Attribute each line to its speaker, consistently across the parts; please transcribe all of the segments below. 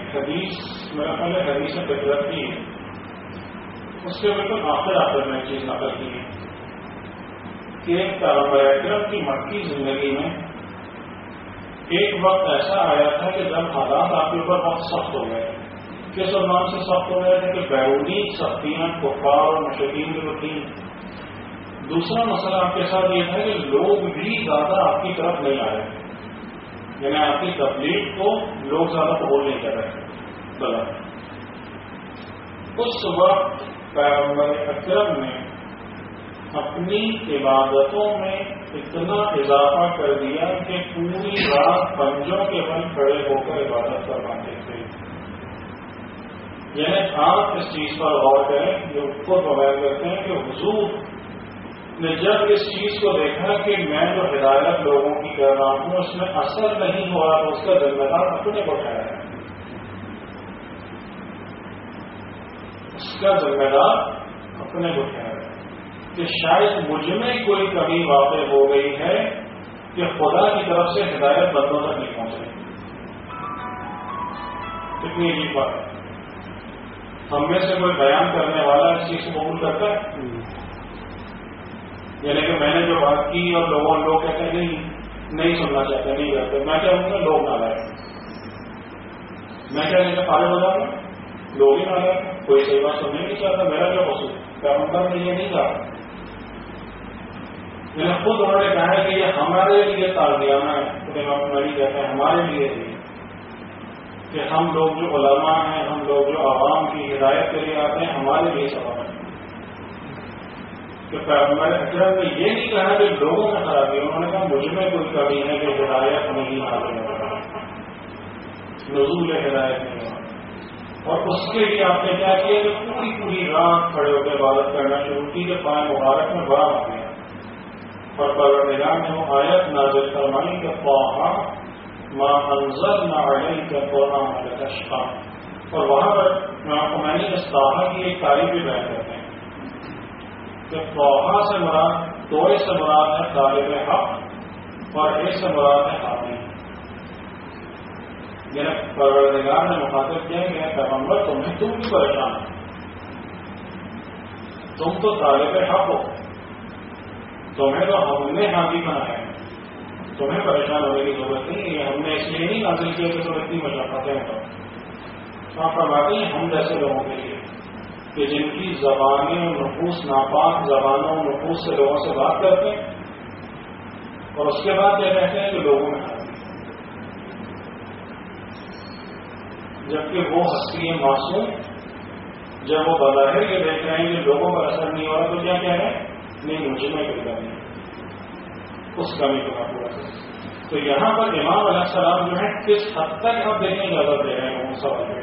Speaker 1: حدیث میرا خیال ہے حدیث فطرت کی ہے، اس کے بالکل آخر میں چیز نقل کی ہے کہ پیغمبر اکرم کی مکی زندگی میں ایک وقت ایسا آیا تھا کہ جب حالات آپ کے اوپر بہت سخت ہو گئے. کس عنوان سے سخت ہو گئے تھے کہ بیرونی سختیاں کفار اور مشرکین کی ہوتی. دوسرا مسئلہ آپ کے ساتھ یہ تھا کہ لوگ بھی زیادہ آپ کی طرف نہیں آ رہے تھے، یعنی آپ کی تبلیغ کو لوگ زیادہ قبول نہیں کر رہے تھے غلط. اس وقت پیغمبر اکرم نے اپنی عبادتوں میں اتنا اضافہ کر دیا کہ پوری رات پنجوں کے بل کھڑے ہو کر عبادت کرواتے تھے. یعنی آپ اس چیز پر غور کریں جو خود بیان کرتے ہیں کہ حضور نے جب اس چیز کو دیکھا کہ میں جو ہدایت لوگوں کی کر رہا ہوں اس میں اثر نہیں ہوا تو اس کا ذمہ دار اپنے کو ٹھہرایا ہے. اس کا ذمہ دار اپنے کو ٹھہرایا کہ شاید مجھ میں کوئی کمی واقع ہو گئی ہے کہ خدا کی طرف سے ہدایت بندوں تک نہیں پہنچ رہی. کتنی عجیب بات ہے. ہم میں سے کوئی بیان کرنے والا اس چیز کو قبول کرتا ہے؟ یعنی کہ میں نے جو بات کی اور لوگ کہتے ہیں نہیں سننا چاہتے، نہیں کرتے. میں کیا ہوں گا لوگ نہ لائے. میں کیا نہیں فارغ ہو جاؤں گا، لوگ ہی نہ لائے. کوئی صحیح بات سننے نہیں چاہتا، میرا کیا قصور؟ پیغمبر نے یہ نہیں کہا. میں نے خود انہوں نے کہا ہے کہ یہ ہمارے لیے تعزیانہ ہے. نہیں کہتے ہیں ہمارے لیے بھی کہ ہم لوگ جو علماء ہیں، ہم لوگ جو عوام کی ہدایت کے لیے آتے ہیں، ہمارے لیے سبب ہے کہ پیغمبر اکرم نے یہ نہیں کہا کہ لوگوں میں خرابی ہے. انہوں نے کہا مجھ میں کوئی کمی ہے کہ ہدایت نہیں حاصل ہو رہا، نزول ہدایت نہیں ہوا. اور اس کے لیے آپ نے کیا کیا کہ پوری رات کھڑے ہو کے عبادت کرنا شروع کی کہ پائے مبارک میں بڑا آ گیا. اور پروردگار نے وہ آیت نازل فرمائی کہ طٰہٰ ما انزلنا علیک القرآن لتشقیٰ. اور وہاں پر میں نے اس طٰہٰ کی ایک تعریف بھی بیان کرتے ہیں کہ طٰہٰ سے مراد توئے سے مراد ہے طالب حق اور اے سے مراد ہے حامی. یعنی پروردگار نے مخاطب کیا کہ پیغمبر تم بھی پریشان ہو، تم تو طالب حق ہو، تمہیں تو ہم نے حامی بنایا ہے، تمہیں پریشان ہونے کی ضرورت نہیں ہے. ہم نے اس لیے نہیں حاصل کیا کہ تم اتنی مشقتیں ہوتا. آپ فرماتے ہیں ہم جیسے لوگوں کے لیے کہ جن کی زبانیں اور نفوس ناپاک زبانوں اور نفوس سے لوگوں سے بات کرتے ہیں اور اس کے بعد یہ کہتے ہیں کہ لوگوں میں حاصل، جبکہ وہ ہستی معصوم جب وہ بظاہر یہ دیکھ رہے ہیں کہ لوگوں پر اثر نہیں ہو رہا تو کیا کہہ رہے ہیں؟ نہیں مجھے میں کوئی کمی نہیں، اس کمی کو پورا کریں. تو یہاں پر امام علیہ السلام جو ہے کس حد تک آپ دیکھنے کی اجازت دے رہے ہیں وہ سب ہے.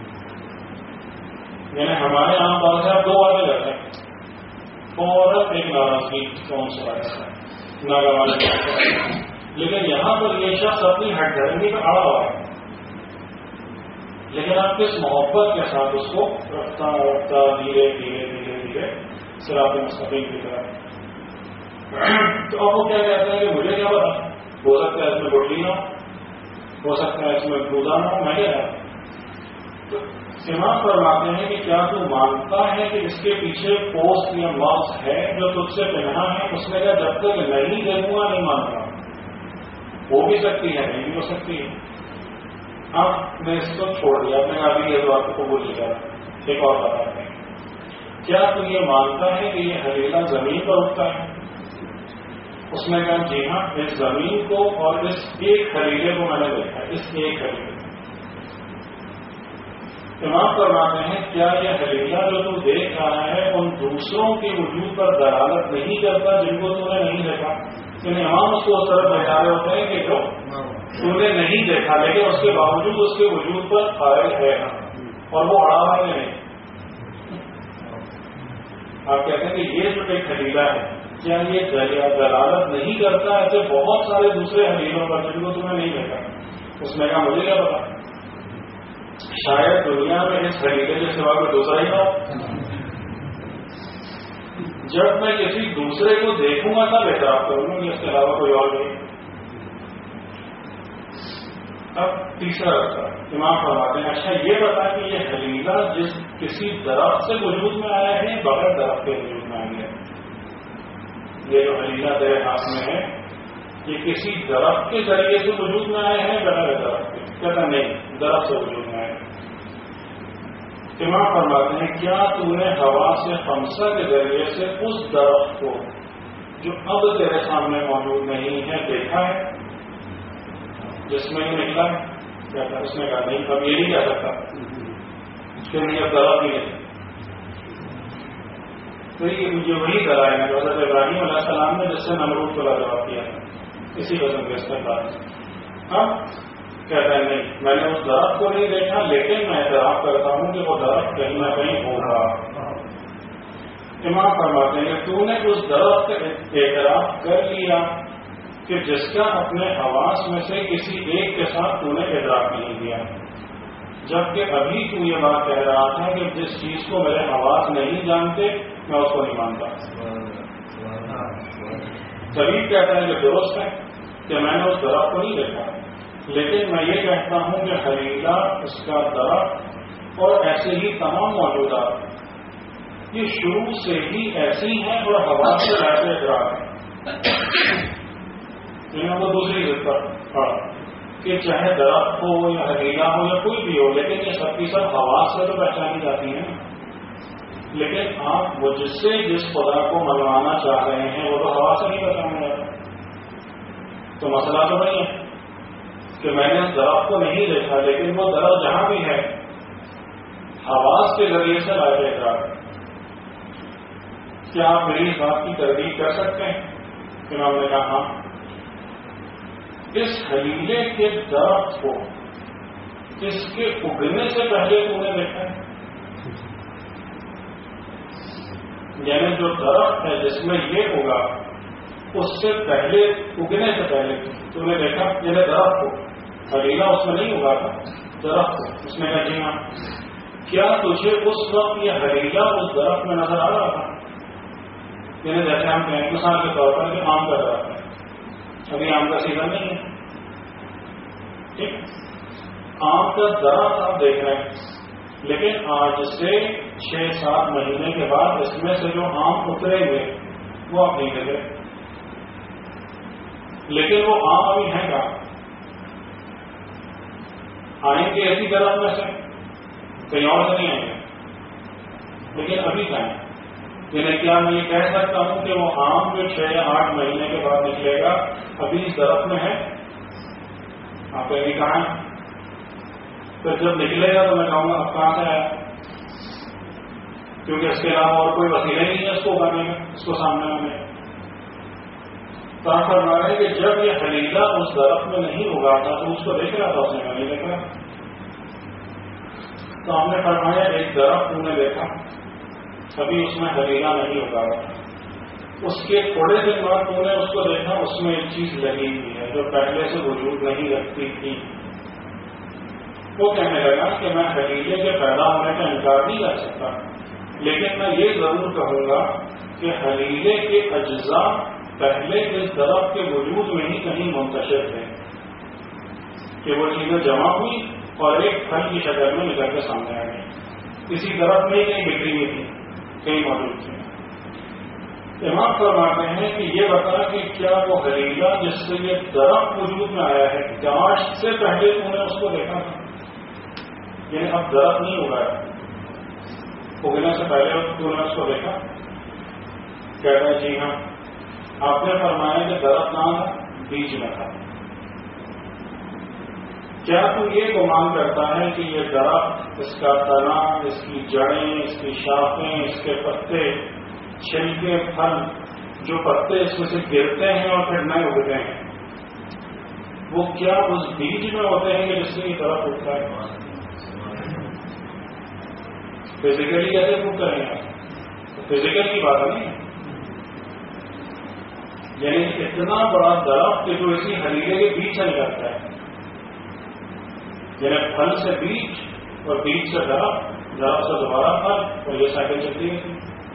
Speaker 1: یعنی ہمارے عام طور سے آپ دو باتیں کرتے ہیں، عورت ایک ناراضگی کون سا ناگواری، لیکن یہاں پر یہ شخص اپنی ہٹ دھرمی کا اڑا ہوا ہے، لیکن آپ کس محبت کے ساتھ اس کو رفتہ دھیرے دھیرے دھیرے دھیرے صراط مستقیم کی طرف. تو اب وہ کیا کہتے ہیں کہ مجھے کیا پتا، ہو سکتا ہے اس میں گٹلی نہ ہو سکتا ہے اس میں گودا نہ ہو، میں کیا کہتا. تو امام فرماتے ہیں کہ کیا تو مانتا ہے کہ اس کے پیچھے پوسٹ یا مارکس ہے جو تجھ سے پہنا ہے؟ اس نے کہا جب تک نہیں دیکھوں گا نہیں مانتا. ہو بھی سکتی ہے نہیں بھی ہو سکتی ہے. آپ نے اس کو چھوڑ دیا، آپ نے کہا بھی یہ تو آپ کو قبول نہیں کرا. ایک اور بتاتے ہیں کیا تو یہ مانتا ہے کہ یہ حلیلہ زمین پر اٹھتا ہے؟ اس نے کہا جی ہاں، اس زمین کو اور اس ایک خلیلے کو میں نے دیکھا، اس ایک خلیلے. امام فرماتے ہیں کیا یہ حلیلہ جو تو دیکھ رہا ہے ان دوسروں کے وجود پر دلالت نہیں کرتا جن کو تو نے نہیں دیکھا؟ یعنی امام اس کو اس طرح بتا رہے ہوتے ہیں کہ جو تو نے نہیں دیکھا لیکن اس کے باوجود اس کے وجود پر قائل ہے اور وہ اڑا ہوا نہیں. آپ کہتے ہیں کہ یہ جو ایک حلیلہ ہے کیا یہ دلالت نہیں کرتا ایسے بہت سارے دوسرے حلیلوں پر جن کو تمہیں نہیں دیکھا؟ اس میں کہا مجھے کیا پتا، شاید دنیا میں اس حلیلے کے سوا کوئی دوسرا ہی تھا. جب میں کسی دوسرے کو دیکھوں گا تب اعتراف کروں گا کہ اس کے علاوہ کوئی اور نہیں. اب تیسرا رکھتا امام فرماتے ہیں اچھا یہ بتا کہ یہ حلیلہ جس کسی درخت سے وجود میں آیا ہے بغیر درخت کے وجود میں آ گیا؟ یہ جو حلیلہ تیرے ہاتھ میں ہے یہ کسی درخت کے ذریعے سے وجود میں آئے ہیں بغیر درخت کے؟ کہتا نہیں، درخت سے وجود میں آئے۔ امام فرماتے ہیں کیا تو نے ہوا سے خمسہ کے ذریعے سے اس درخت کو جو اب تیرے سامنے موجود نہیں ہے دیکھا ہے جس میں یہ نکلا ہے؟ کہتا اس نے کہا نہیں، اب یہ نہیں کہہ سکتا کہ نہیں اب درخت ہی نہیں۔ تو یہ مجھے وہی دلائل ہے جو حضرت ابراہیم علیہ السلام نے جس سے نمرود کو لاجواب کیا ہے، اسی قسم کے استقبال۔ اب کہتا ہے نہیں، میں نے اس درخت کو نہیں دیکھا لیکن میں اعتراف کرتا ہوں کہ وہ درخت کہیں نہ کہیں ہوگا۔ امام فرماتے ہیں کہ تو نے اس درخت کا اعتراف کر لیا کہ جس کا اپنے حواس میں سے کسی ایک کے ساتھ تو نے ادراک نہیں دیا، جبکہ ابھی تو یہ بات کہہ رہا تھا کہ جس چیز کو میرے حواس نہیں جانتے میں اس کو نہیں مانتا۔ طبیب کہتا ہے کہ درست ہے کہ میں نے اس درخت کو نہیں دیکھا لیکن میں یہ کہتا ہوں کہ حلیلہ، اس کا درخت اور ایسے ہی تمام موجودات یہ شروع سے ہی ایسی ہیں اور حواس سے ایسے ادراک ہیں۔ وہ دوسری ضد پر پڑا کہ چاہے درخت ہو یا حلیلہ ہو یا کوئی بھی ہو لیکن یہ سب کی سب حواس سے تو پہچانی جاتی ہیں، لیکن آپ وہ جس سے جس خدا کو منوانا چاہ رہے ہیں وہ تو حواس سے نہیں پہچانا جاتا۔ تو مسئلہ تو نہیں ہے کہ میں نے اس درخت کو نہیں دیکھا لیکن وہ درخت جہاں بھی ہے حواس کے ذریعے سے لائے ادراک۔ کیا آپ میری اس بات کی تردید کر سکتے ہیں؟ امام نے کہا ہاں، اس حلیلے کے درخت کو اس کے اگنے سے پہلے تو نے دیکھا ہے؟ یعنی جو درخت ہے جس میں یہ ہوگا اس سے پہلے، اگنے سے پہلے تو نے دیکھا؟ یعنی درخت کو، حلیلہ اس میں نہیں ہوگا تھا، درخت کو۔ اس نے کہا جی ہاں۔ کیا تجھے اس وقت یہ حلیلہ اس درخت میں نظر آ رہا تھا؟ یعنی جیسے ہم کہیں مثال کے طور پر کہ آم کا درخت ہے، ابھی آم کا سیزن نہیں ہے، ٹھیک، آم کا درخت آپ دیکھ رہے ہیں لیکن آج سے 6-7 مہینے کے بعد اس میں سے جو آم اتریں گے وہ آپ نہیں دیکھ رہے، لیکن وہ آم ابھی ہیں کہاں؟ آئیں گے ایسی درخت میں سے، کہیں اور سے نہیں آئیں گے، لیکن ابھی کہیں۔ یعنی کیا میں یہ کہہ سکتا ہوں کہ وہ آم جو 6 یا 8 مہینے کے بعد نکلے گا ابھی اس درخت میں ہے؟ آپ کہیں کہاں ہے؟ پھر جب نکلے گا تو میں کہوں گا اب کہاں سے آیا، کیونکہ اس کے علاوہ اور کوئی وسیلہ نہیں ہے اس کو اگانے میں، اس کو سامنے لانے۔ تو آپ فرما رہے ہیں کہ جب یہ حلیلہ اس درخت میں نہیں اگا تھا تو اس کو دیکھ رہا تھا، اس نے نہیں دیکھ رہا۔ تو ہم نے فرمایا ایک درخت تم نے دیکھا ابھی اس میں حلیلہ نہیں اگا رہا، اس کے تھوڑے دن بعد تم نے اس کو دیکھا اس میں ایک چیز لگی ہوئی ہے جو پہلے سے وجود نہیں رکھتی تھی۔ وہ کہنے لگا کہ میں حلیلے کے پیدا ہونے کا انکار نہیں کر سکتا لیکن میں یہ ضرور کہوں گا کہ حلیلے کے اجزاء پہلے اس درخت کے وجود میں ہی کہیں منتشر تھے کہ وہ چیزیں جمع ہوئی اور ایک پھل کی شکل میں نکل کے سامنے آ گئی، کسی درخت میں ہی کہیں بکھری ہوئی تھی، کہیں موجود تھی۔ امام فرماتے ہیں کہ یہ بتا کہ کیا وہ حلیلہ جس سے یہ درخت وجود میں آیا ہے کاشت سے پہلے تم نے اس کو دیکھا تھا؟ یعنی اب درخت نہیں ہوگا، اگنے سے پہلے تم نے اس کو دیکھا؟ کہتا ہے جی ہاں۔ آپ نے فرمایا کہ درخت نہ تھا، بیچ میں تھا۔ کیا تو یہ گمان کرتا ہے کہ یہ درخت، اس کا تنا، اس کی جڑیں، اس کی شاخیں، اس کے پتے، چھلکے، پھل، جو پتے اس میں سے گرتے ہیں اور پھر نئے اگتے ہیں وہ کیا اس بیج میں ہوتے ہیں کہ جس سے یہ درخت اٹھتا ہے؟ فزیکلی کیسے پروو کریں گے؟ فزیکل کی بات نہیں ہے، یعنی اتنا بڑا درخت کہ جو اسی حلیلے کے بیچ سے نکلتا ہے، یعنی پھل سے بیج اور بیج سے درخت، درخت سے دوبارہ پھل، اور یہ سائیکل چلتی رہتی۔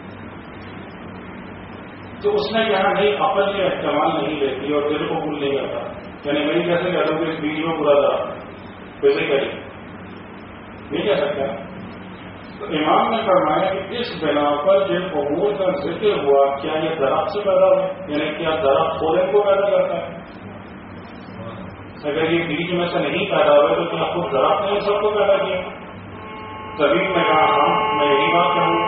Speaker 1: تو اس نے کہا نہیں، عقل یہ احتمال نہیں لیتی اور دل کو قبول نہیں کرتا، یعنی میں کیسے کہتا ہوں کہ اس بیج میں پورا درخت، فزیکلی نہیں کہہ سکتے. تو امام نے فرمایا کہ اس بنا پر جن امور کا ذکر ہوا کیا یہ درخت سے پیدا ہوا، یعنی کیا درخت خودے کو پیدا کرتا ہے؟ اگر یہ بیج میں سے نہیں پیدا ہوئے تو کیا خود درخت نے سب کو پیدا کیا؟ طبیب نے کہا ہاں میں یہی بات کہوں.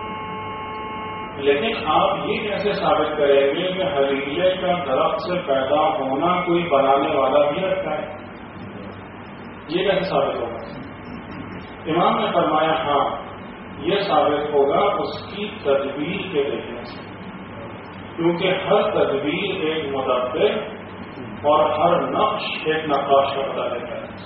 Speaker 1: لیکن آپ یہ کیسے ثابت کریں گے کہ حلیلے کا درخت سے پیدا ہونا کوئی بنانے والا بھی رکھتا ہے؟ یہ کیسے ثابت ہوگا؟ امام نے فرمایا ہاں یہ ثابت ہوگا اس کی تدبیر کے دیکھنے سے، کیونکہ ہر تدبیر ایک مدبر اور ہر نقش ایک نقاش کا بتا دیتا ہے.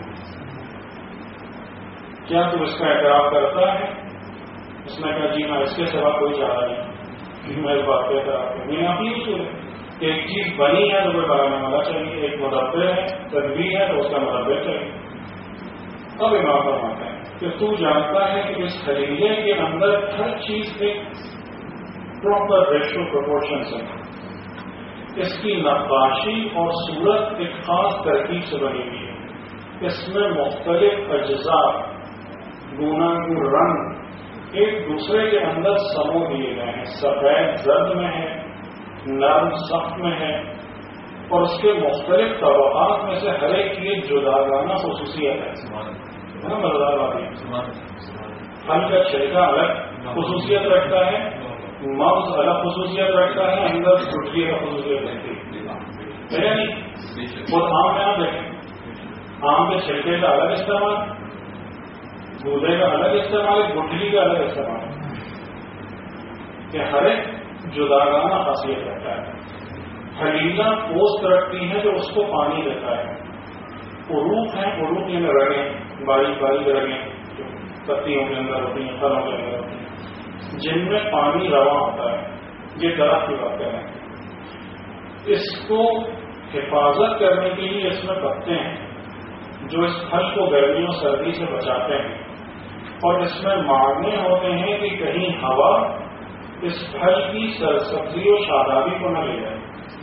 Speaker 1: کیا تو اس کا اعتراف کرتا ہے؟ اس نے کہا جی میں اس کے سوا کوئی چاہا نہیں، میں اس بات کا اعتراف کروں. میں نے اپنی اصول ہے کہ ایک چیز بنی ہے تو کوئی بنانے والا چاہیے، ایک مدبر ہے تدبیر ہے تو اس کا مدبر چاہیے. اب امام فرماتا ہے کہ تو جانتا ہے کہ اس حلیلے کے اندر ہر چیز ایک پراپر ریشو پروپورشن سے، اس کی نقاشی اور صورت ایک خاص ترکیب سے بنی ہوئی ہے. اس میں مختلف اجزاء گوناگون رنگ ایک دوسرے کے اندر سمو دیے گئے ہیں. سفید زرد میں ہے، نرم سخت میں ہے، اور اس کے مختلف طبقات میں سے ہر ایک کی ایک جداگانہ خصوصیت ہے نا. مزدار بات ہے. پھل کا چھلکا الگ خصوصیت رکھتا ہے، مغز الگ خصوصیت رکھتا ہے، اندر گٹلی کا خصوصیت رکھتی ہے. خود آم میں آپ دیکھیں، آم کے چھلکے کا الگ استعمال، دودھے کا الگ استعمال، گٹلی کا الگ استعمال، کہ ہر ایک جداگانہ خاصیت رکھتا ہے. حلیلہ پوست رکھتی ہے جو اس کو پانی دیتا ہے. عروق ہیں، عروق یعنی رگیں، باریک باریک رگیں جو پتیوں کے اندر ہوتی ہیں، پھلوں کے اندر ہوتی ہیں، جن میں پانی رواں ہوتا ہے. یہ درخت کی بات کر رہے ہیں. اس کو حفاظت کرنے کے لیے اس میں پتے ہیں جو اس پھل کو گرمیوں سردی سے بچاتے ہیں، اور اس میں مارنے ہوتے ہیں کہ کہیں ہوا اس پھل کی سرسبزی و شادابی کو نہ لے جائے.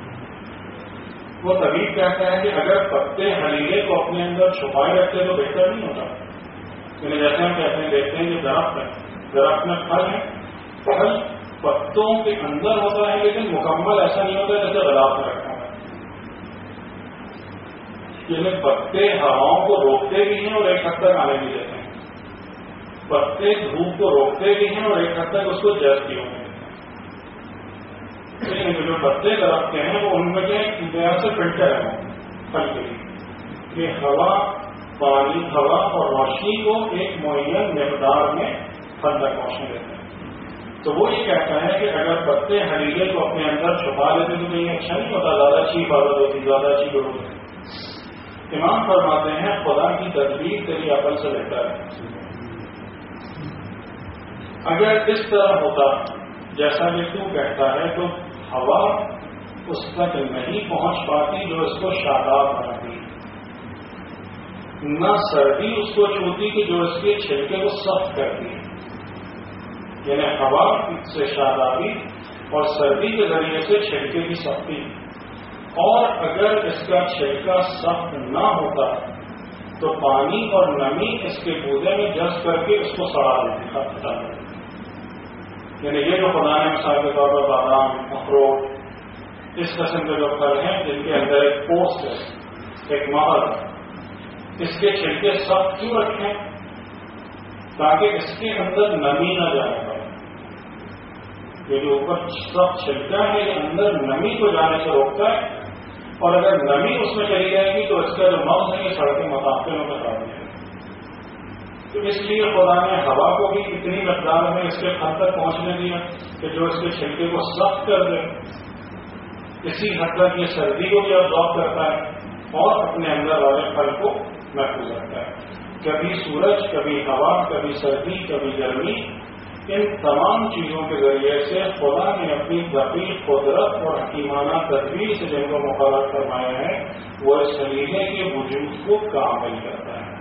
Speaker 1: وہ طبیب کہتا ہے کہ اگر پتے حلیلے کو اپنے اندر چھپائے رکھتے تو بہتر نہیں ہوتا. یعنی جیسے ہم کہتے ہیں دیکھتے ہیں کہ درخت ہے، درخت میں پھل ہے، پھل پتوں کے اندر ہوتا ہے لیکن مکمل ایسا نہیں ہوتا جیسے غلاف میں رکھا ہے. یعنی پتے ہواؤں کو روکتے بھی ہیں اور ایک حد تک آنے بھی دیتے ہیں. پتے دھوپ کو روکتے بھی ہیں اور ایک حد تک اس کو جذب بھی ہوتے ہیں. جو پتے درخت کے ہیں وہ ان میں سے فلٹر ہے پھل کے لیے، کہ ہوا، پانی، ہوا اور روشنی کو ایک معین مقدار میں پھل تک پہنچنے دیتے ہیں. تو وہ یہ کہتا ہے کہ اگر پتے حلیلے کو اپنے اندر چھپا لیتے تو یہ اچھا نہیں ہوتا، زیادہ اچھی حفاظت ہوتی، زیادہ اچھی ضرورت ہے. امام فرماتے ہیں خدا کی تدبیر تیری عقل سے بہتر ہے. اگر اس طرح ہوتا جیسا کہ تو کہتا ہے تو ہوا اس تک نہیں پہنچ پاتی جو اس کو شاداب بناتی، نہ سردی اس کو چھوتی کہ جو اس کے چھلکے کو سخت کرتی ہے. یعنی ہوا سے شادابی اور سردی کے ذریعے سے چھلکے کی سختی. اور اگر اس کا چھلکا سخت نہ ہوتا تو پانی اور نمی اس کے گودے میں جذب کر کے اس کو سڑا دیتی. یعنی یہ جو خدا نے مثال کے طور پر بادام، اخروٹ، اس قسم کے جو پھل ہیں جن کے اندر ایک پوسٹ ہے، ایک مہر، اس کے چھلکے سخت کیوں رکھیں؟ تاکہ اس کے اندر نمی نہ جانے پائے. یہ جو اوپر سخت چھلکا ہے یہ اندر نمی کو جانے سے روکتا ہے، اور اگر نمی اس میں چلی جائے گی تو اس کا جو مغز ہے یہ سڑکیں متاثر میں کر دیں. تو اس لیے خدا نے ہوا کو بھی اتنی مقدار میں اس کے حد تک پہنچنے دیا کہ جو اس کے چھلکے کو سخت کر دے. اسی حد تک یہ سردی کو بھی ابزارب کرتا ہے اور اپنے اندر والے پھل کو محفوظ رکھتا ہے. کبھی سورج، کبھی ہوا، کبھی سردی، کبھی گرمی، ان تمام چیزوں کے ذریعے سے خدا نے اپنی دقیق قدرت اور حکیمانہ تدبیر سے جن کو مقرر فرمایا ہے وہ اس حلیلے کے وجود کو کامل کرتا ہے.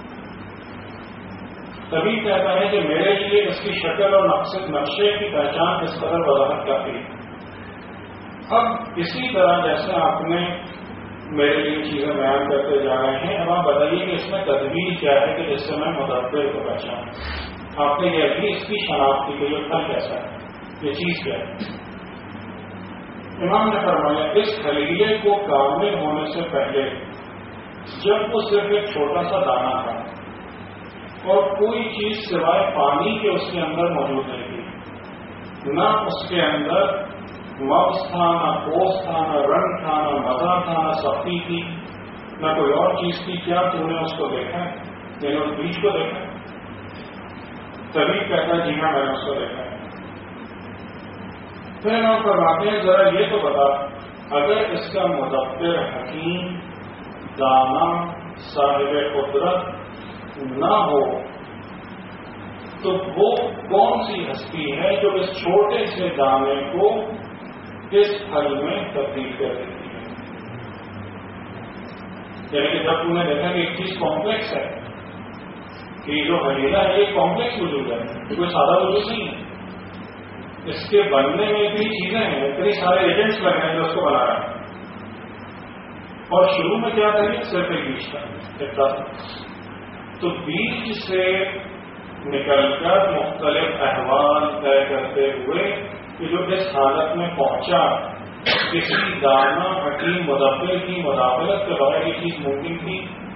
Speaker 1: تبھی کہتا ہے کہ میرے لیے اس کی شکل اور نقشے کی پہچان اس قدر وضاحت کافی ہے. اب اسی طرح جیسے آپ نے میرے لیے چیزیں بیان کرتے جا رہے ہیں. اب آپ بتائیے کہ اس میں تدبیر کیا ہے کہ جس سے میں مدبر کو پہچانوں. آپ نے یہ ابھی اس کی شناخت کی کہ یہ پھل کیسا ہے, یہ چیز کیا ہے. امام نے فرمایا اس خلیلے کو کامل ہونے سے پہلے جب وہ صرف ایک چھوٹا سا دانہ تھا اور کوئی چیز سوائے پانی کے اس کے اندر موجود نہیں تھی, نہ اس کے اندر مغز تھا, نہ پوست تھا, نہ رنگ تھا, نہ مزہ تھا, نہ سختی تھی, نہ کوئی اور چیز تھی, کیا تم نے اس کو دیکھا ہے؟ میں نے اس بیج کو دیکھا ہے. تبھی کہتا جی ہاں میں نے اس کو دیکھا ہے. پھر ہم فرماتے ہیں ذرا یہ تو بتا, اگر اس کا مدبر حکیم دانا صاحب قدرت نہ ہو تو وہ کون سی ہستی ہے جو اس چھوٹے سے دانے کو اس پھل میں تبدیل کر دیتی ہے؟ یعنی کہ جب تم نے دیکھا کہ ایک چیز کمپلیکس ہے, کہ جو حلیلہ ہے ایک کمپلیکس وجود ہے, کوئی سادہ وجود نہیں ہے. اس کے بننے میں اتنی چیزیں ہیں, اتنے سارے ایجنٹس لگ رہے ہیں جو اس کو بنا رہے ہیں. اور شروع میں کیا تھا, صرف ایک بیج تھا. تو بیج سے نکل کر مختلف احوال طے کرتے ہوئے کہ جو اس حالت میں پہنچا, کسی دانہ حکیم مدبر کی مداخلت کے بغیر یہ چیز ممکن تھی.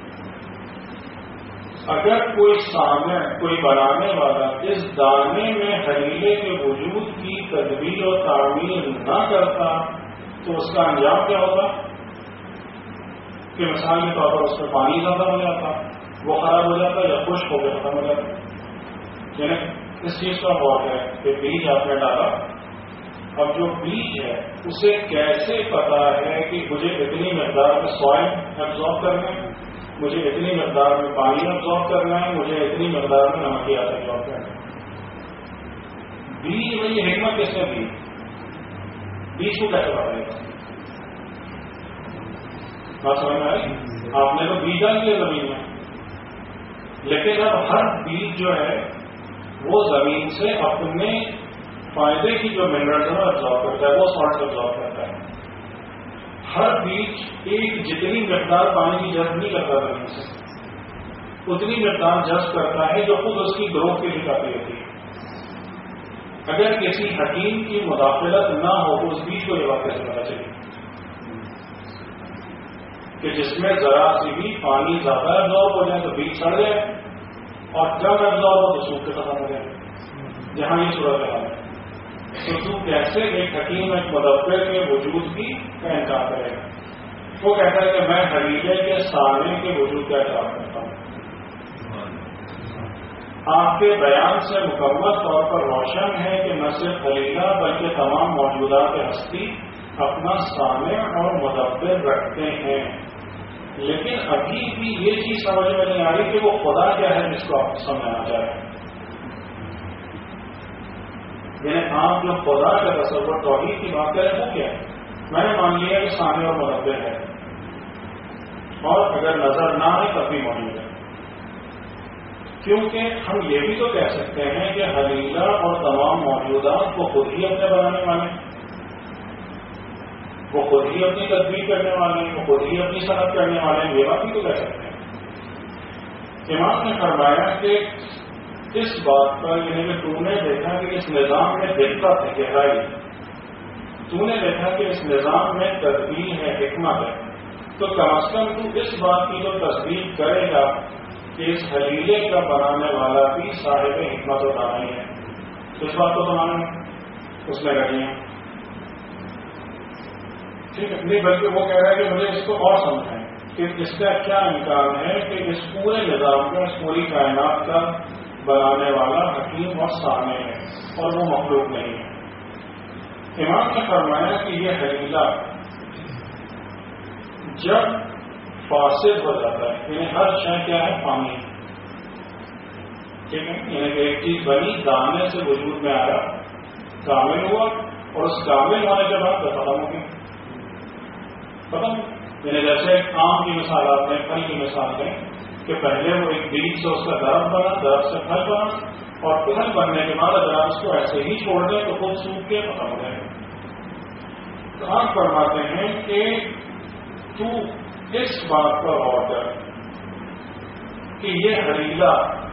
Speaker 1: اگر کوئی سامع, کوئی بنانے والا اس دانے میں حلیلے کے وجود کی تدبیر اور تعمیر نہ کرتا تو اس کا انجام کیا ہوتا کہ مثال کے طور پر اس میں پانی زیادہ ہو جاتا, وہ خراب ہو جاتا یا خشک ہو کے ختم ہو جاتا. یعنی اس چیز کا بہت ہے کہ بیج آپ نے ڈالا, اب جو بیج ہے اسے کیسے پتا ہے کہ مجھے اتنی مقدار میں سوائل ایبزارب کرنا ہے, مجھے اتنی مقدار میں پانی ایبزارب کرنا ہے, مجھے اتنی مقدار میں نمکیات ایبزارب کرنا ہے. بیج میں یہ حکمت کس نے دی, بیج کو کیسے بتائے گا؟ بات سمجھ میں آئی؟ آپ نے تو بیج ڈال دیا زمین میں, لیکن اب ہر بیج جو ہے وہ زمین سے اپنے فائدے کی جو منرلز ہیں ایبزارب کرتا ہے, وہ سالٹ ایبزارب کرتا ہے. ہر بیج ایک جتنی مقدار پانی کی جذب نہیں کرتا زمین سے, اتنی مقدار جذب کرتا ہے جو خود اس کی گروتھ کے لیے کافی ہوتی ہے. اگر کسی حکیم کی مداخلت نہ ہو تو اس بیج کو یہ بات کیسے پتا چلے کہ جس میں ذرا سی بھی پانی زیادہ ایبزارب ہو جائے تو بیج سڑ جائے, اور جب ایبزارب ہو تو سوکھ کے ختم ہو جائے. جہاں یہ صورت حال ہے تو تو کیسے ایک حکیم ایک مدبر کے وجود کی کا انکار کرے گا؟ وہ کہتا ہے کہ میں حلیلے کے سامنے کے وجود کا انکار کرتا ہوں. آپ کے بیان سے مکمل طور پر روشن ہے کہ نہ صرف حلیلہ بلکہ تمام موجودات ہستی اپنا سامع اور مدبر رکھتے ہیں, لیکن ابھی بھی یہ چیز سمجھ میں نہیں آ رہی کہ وہ خدا کیا ہے جس کو آپ سمجھنا چاہیں. یعنی آپ جو خدا کا تصور توحید کی بات کریں وہ کیا ہے؟ میں نے مان لیا کہ سامع اور مدبر ہے, اور اگر نظر نہ آئے تب بھی موجود ہے. کیونکہ ہم یہ بھی تو کہہ سکتے ہیں کہ حلیلہ اور تمام موجودات کو خود ہی اپنے بنانے والے, وہ خود ہی اپنی تدبیر کرنے والے ہیں, وہ خود ہی اپنی صنعت کرنے والے ہیں, یہ بات بھی تو کہہ سکتے ہیں. امام نے فرمایا کہ اس بات پر یعنی کہ تم نے دیکھا کہ اس نظام میں دقت ہے, گہرائی, تم نے دیکھا کہ اس نظام میں تدبیر ہے, حکمت ہے, تو کم از کم تو اس بات کی تو تصدیق کرے گا کہ اس حلیلے کا بنانے والا بھی صاحب حکمت و دانائی ہے. اس بات کو بنانا اس میں لگیاں ٹھیک ہے نہیں, بلکہ وہ کہہ رہا ہے کہ مجھے اس کو اور سمجھائیں کہ اس کا کیا امکان ہے کہ اس پورے نظام کا, اس پوری کائنات کا بنانے والا حکیم اور سامع ہے اور وہ مخلوق نہیں ہے. امام نے فرمایا کہ یہ حلیلہ جب فاسد ہو جاتا ہے, یعنی ہر شے کیا ہے پانی, ٹھیک ہے, یعنی کہ ایک چیز بنی دانے سے وجود میں آیا, کامل ہوا, اور اس کامل ہونے کے بعد ختم ہو گئی, ختم. یعنی جیسے آم کی مثال آپ نے, پھل کی مثال دیں کہ پہلے وہ ایک بیج سے اس کا درخت بنا, درخت سے پھل بنا, اور پھل بننے کے بعد اگر آپ اس کو ایسے ہی چھوڑ دیں تو خود سوکھ کے ختم ہو جائے. تو آپ فرماتے ہیں کہ تو اس بات پر غور کریں کہ یہ حلیلہ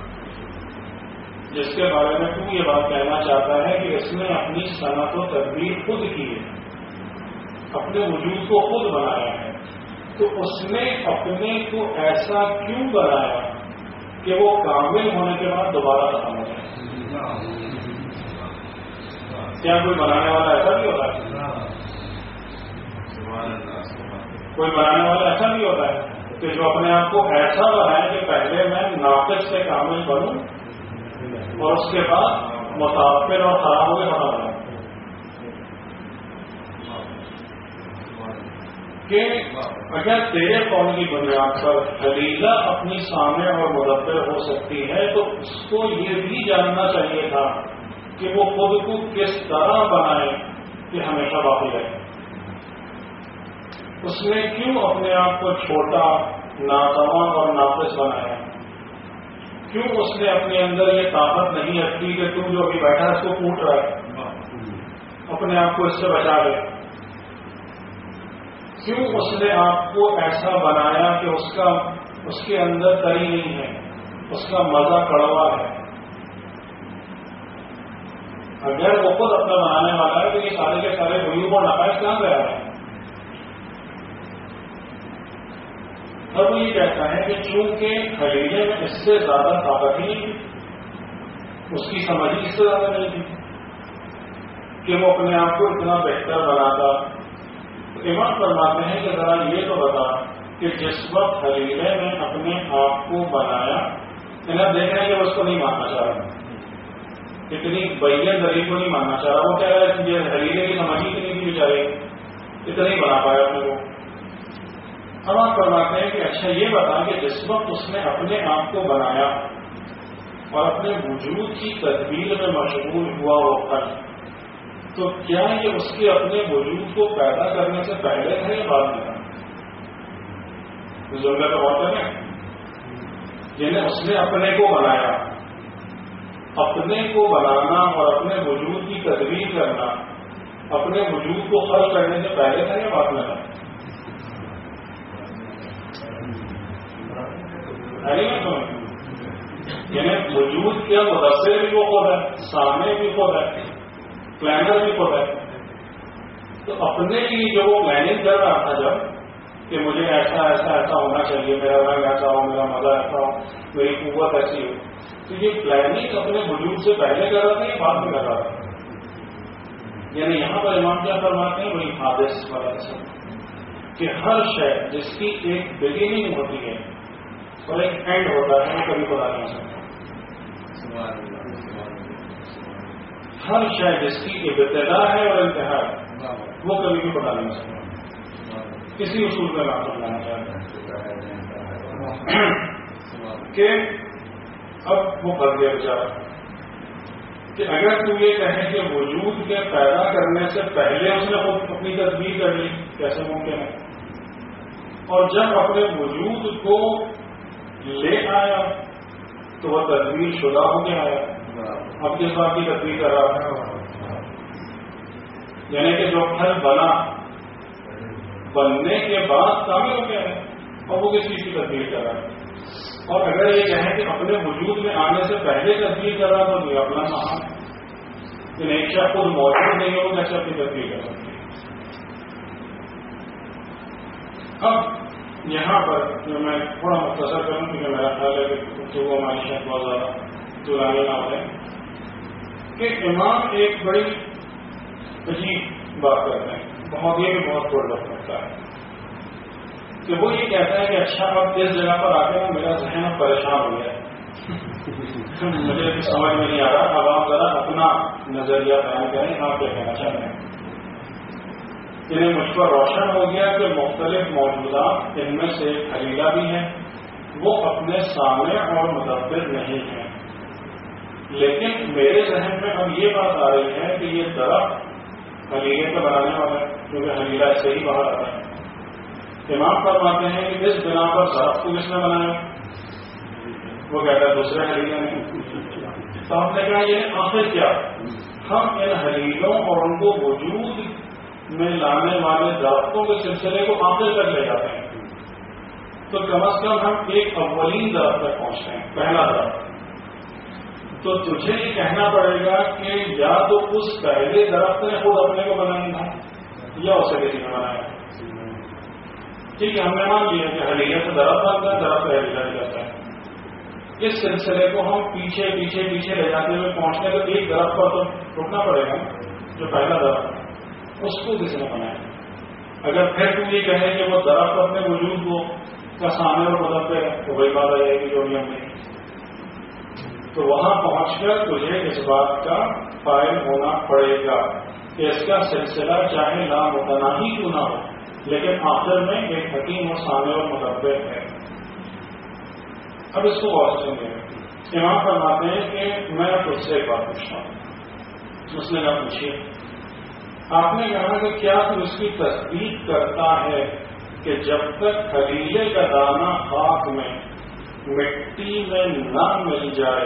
Speaker 1: جس کے بارے میں تو یہ بات کہنا چاہتا ہے کہ اس نے اپنی صنعت و تدبیر خود کی ہے، اپنے وجود کو خود بنایا ہے، تو اس نے اپنے کو ایسا کیوں بنایا کہ وہ کامل ہونے کے بعد دوبارہ ختم ہو جائے؟ کیا کوئی بنانے والا ایسا نہیں ہوتا ہے؟ کوئی بنانے والا ایسا نہیں ہوتا ہے کہ جو اپنے آپ کو ایسا بنائے کہ پہلے میں ناقص سے کامل بنوں اور اس کے بعد متاثر اور خراب ہو کے ختم ہو جائے. کہ اگر تیرے قول کی بنیاد پر حلیلہ اپنی سامع اور مدبر ہو سکتی ہے تو اس کو یہ بھی جاننا چاہیے تھا کہ وہ خود کو کس طرح بنائے کہ ہمیشہ باقی رہے. اس نے کیوں اپنے آپ کو چھوٹا، ناتواں اور ناقص بنایا؟ کیوں اس نے اپنے اندر یہ طاقت نہیں رکھی کہ تم جو ابھی بیٹھا ہے اس کو کوٹ رہا ہے، اپنے آپ کو اس سے بچا لے؟ کیوں اس نے آپ کو ایسا بنایا کہ اس کے اندر تری نہیں ہے، اس کا مزہ کڑوا ہے؟ اگر وہ خود اپنا بنانے والا ہے تو یہ سارے کے سارے غیوب اور نقائص کہاں گیا ہے؟ اب وہ یہ کہتا ہے کہ چونکہ حلیلے میں اس سے زیادہ طاقت ہی نہیں تھی، اس کی سمجھ ہی اس سے زیادہ نہیں تھی کہ وہ اپنے آپ کو اتنا بہتر بناتا. امام فرماتے ہیں کہ ذرا یہ تو بتا کہ جس وقت حلیلے میں اپنے آپ کو بنایا، انہیں دیکھ رہے ہیں کہ وہ اس کو نہیں ماننا چاہ رہا، اتنی بین دلیل کو نہیں ماننا چاہ رہا. وہ کہہ رہا ہے کہ حلیلے کی سمجھ ہی اتنی تھی بیچارے، اتنا ہی بنا پایا اپنے کو. اب آپ فرماتے ہیں کہ اچھا یہ بتا کہ جس وقت اس نے اپنے آپ کو بنایا اور اپنے وجود کی تدبیر میں مشغول ہوا وہ خل، تو کیا یہ اس کے اپنے وجود کو پیدا کرنے سے پہلے تھا یا بعد میں تھا؟ ضرورت غور کریں. یعنی اس نے اپنے کو بنایا، اپنے کو بنانا اور اپنے وجود کی تدبیر کرنا اپنے وجود کو خلق کرنے سے پہلے تھا یا بعد میں تھا؟ یعنی وجود کیا مدثر بھی وہ خود ہے، سامنے بھی خود ہے، پلانر بھی خود ہے. تو اپنے لیے جو وہ پلاننگ کر رہا تھا جب کہ مجھے ایسا ایسا ایسا ہونا چاہیے، میرا رنگ ایسا ہو، میرا مزہ ایسا ہو، میری قوت ایسی ہو، تو یہ پلاننگ اپنے وجود سے پہلے کر رہا تھا یا بعد میں کر رہا تھا؟ یعنی یہاں پر امام کیا فرماتے ہیں؟ وہی حادث والا کہ ہر شے جس کی ایک بگننگ ہوتی ہے اور ایک اینڈ ہوتا ہے وہ کبھی خدا نہیں ہو سکتا. ہر شے جس کی ابتدا ہے اور انتہا ہے وہ کبھی بھی خدا نہیں ہو سکتا. کسی اصول میں بات سمجھانا چاہتے ہیں کہ اب وہ پھنس گیا بیچارہ کہ اگر تم یہ کہیں کہ وجود کے پیدا کرنے سے پہلے اس نے خود اپنی تدبیر کر لی، کیسے ممکن ہے؟ اور جب اپنے وجود کو لے آیا تو وہ تدبیر شدہ ہو کے آیا. اب کس بات کی تدبیر کر رہا ہے؟ یعنی کہ جو پھل بنا بننے کے بعد کامل ہو گیا ہے اور وہ کس چیز کی تدبیر کر رہا ہے. اور اگر یہ کہیں کہ اپنے وجود میں آنے سے پہلے تدبیر کر رہا تو یہ اپنا مہان کہ ایک شخص خود موجود نہیں ہو کیسے اپنی تدبیر کر سکتے. اب یہاں پر جو میں تھوڑا مختصر کروں کیونکہ میرا خیال ہے کہ وہ ہماری شاید بہت زیادہ چلانے نہ ہو جائے کہ امام ایک بڑی عجیب بات کرتے ہیں، بہت یہ بھی بہت بڑا کرتا ہے کہ وہ یہ کہتا ہے کہ اچھا اب اس جگہ پر آ کے میرا ذہن اب پریشان ہو گیا ہے، مجھے سمجھ میں نہیں آ رہا، اب آپ ذرا اپنا نظریہ بیان کریں، آپ کیا کہنا چاہتے ہیں. انہیں مجھ پر روشن ہو گیا کہ مختلف موجودات ان میں سے ایک حلیلہ بھی ہیں، وہ اپنے سامنے اور مدبر نہیں ہیں، لیکن میرے ذہن میں اب یہ بات آ رہی ہے کہ یہ درخت حلیلے کا بنانے والا ہے کیونکہ حلیلہ اس سے ہی باہر آتا ہے. امام فرماتے ہیں کہ اس بنا پر درخت کو کس نے بنایا؟ وہ کہتا ہے دوسرے حلیلے نے. تو ہم نے کہا یہ آخر کیا؟ ہم ان حلیلوں اور ان کو وجود میں لانے والے درختوں کے سلسلے کو آخر کر لے جاتے ہیں تو کم از کم ہم ایک اولین درخت تک پہنچ رہے ہیں، پہلا درخت. تو تجھے یہ کہنا پڑے گا کہ یا تو اس پہلے درخت نے خود اپنے کو بنایا تھا یا اسے کسی نے بنایا. ٹھیک ہے، ہم نے مان لیا کہ حلیہ سے درخت بنتا ہے، درخت حلیہ نہیں کرتا ہے. اس سلسلے کو ہم پیچھے پیچھے پیچھے لے جاتے ہوئے پہنچنے تو ایک درخت پر تو رکنا پڑے گا، جو پہلا درخت ہے اس کو کس نے بنایا. اگر پھر تم یہ کہیں کہ وہ درخت اپنے وجود کو کا سامنے اور مدد پہ تو وہی بات آ جائے گی جو ہم نے. تو وہاں پہنچ کر تجھے اس بات کا قائل ہونا پڑے گا کہ اس کا سلسلہ چاہے لامتناہی کیوں نہ ہو لیکن آخر میں ایک حکیم اور سامع اور مدبر ہے. اب اس کو غور سے سمجھیں. امام فرماتے ہیں کہ میں خود سے ایک بات پوچھتا ہوں. اس نے کہا پوچھیے. آپ نے کہا کہ کیا تو اس کی تصدیق کرتا ہے کہ جب تک خلیلے کا دانہ خاک میں مٹی میں نہ مل جائے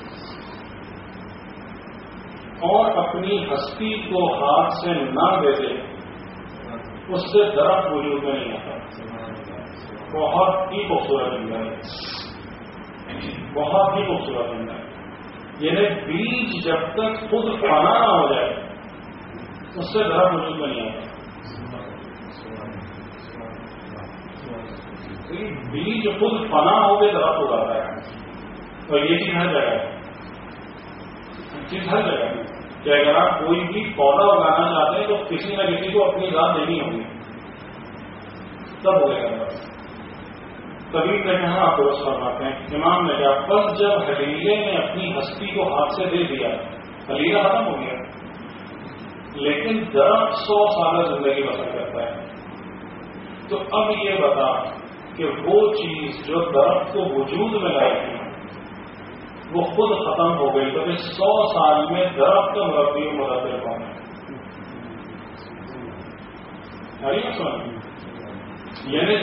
Speaker 1: اور اپنی ہستی کو ہاتھ سے نہ دے دے اس سے درخت وجود میں نہیں آتا. بہت ہی خوبصورت جملہ ہے، بہت ہی خوبصورت جملہ ہے. یعنی بیج جب تک خود فنا نہ ہو جائے اس سے درخت وجود میں نہیں آتا. بیج خود فنا ہو کے درخت اگاتا ہے. اور یہ چیز ہر جگہ ہے، چیز ہر جگہ ہے کہ اگر آپ کوئی بھی پودا اگانا چاہتے ہیں تو کسی نہ کسی کو اپنی ذات دینی ہوگی تب اگے گا. طبیب نے کہا آپ درست فرماتے ہیں. امام نے کہا بس جب حلیلے نے اپنی ہستی کو ہاتھ سے دے دیا حلیلہ ختم ہو گیا، لیکن درخت 100 سالہ زندگی بسر کرتا ہے. تو اب یہ بتا کہ وہ چیز جو درخت کو وجود میں لائی تھی وہ خود ختم ہو گئی، تو 100 سال میں درخت کا مربی و مدبر کون ہے؟ یعنی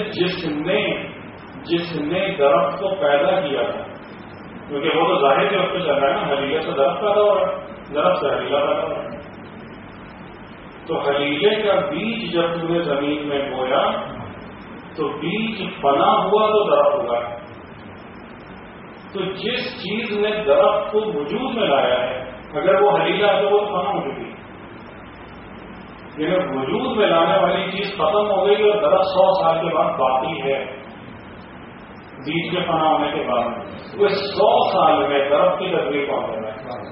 Speaker 1: جس نے درخت کو پیدا کیا تھا، کیونکہ وہ تو ظاہر کے وقت چل رہا ہے نا، حلیلے سے درخت پیدا ہو رہا ہے، درخت سے حلیلہ پیدا ہو رہا ہے. تو حلیلے کا بیج جب تم نے زمین میں بویا تو بیج فنا ہوا تو درخت ہوگا. تو جس چیز نے درخت کو وجود میں لایا ہے اگر وہ حلیلہ ہے تو وہ فنا ہو چکی. یعنی وجود میں لانے والی چیز ختم ہو گئی اور درخت 100 سال کے بعد باقی ہے بیج کے فنا ہونے کے بعد. وہ 100 سال میں درخت کی تدبیر کون کر رہا ہے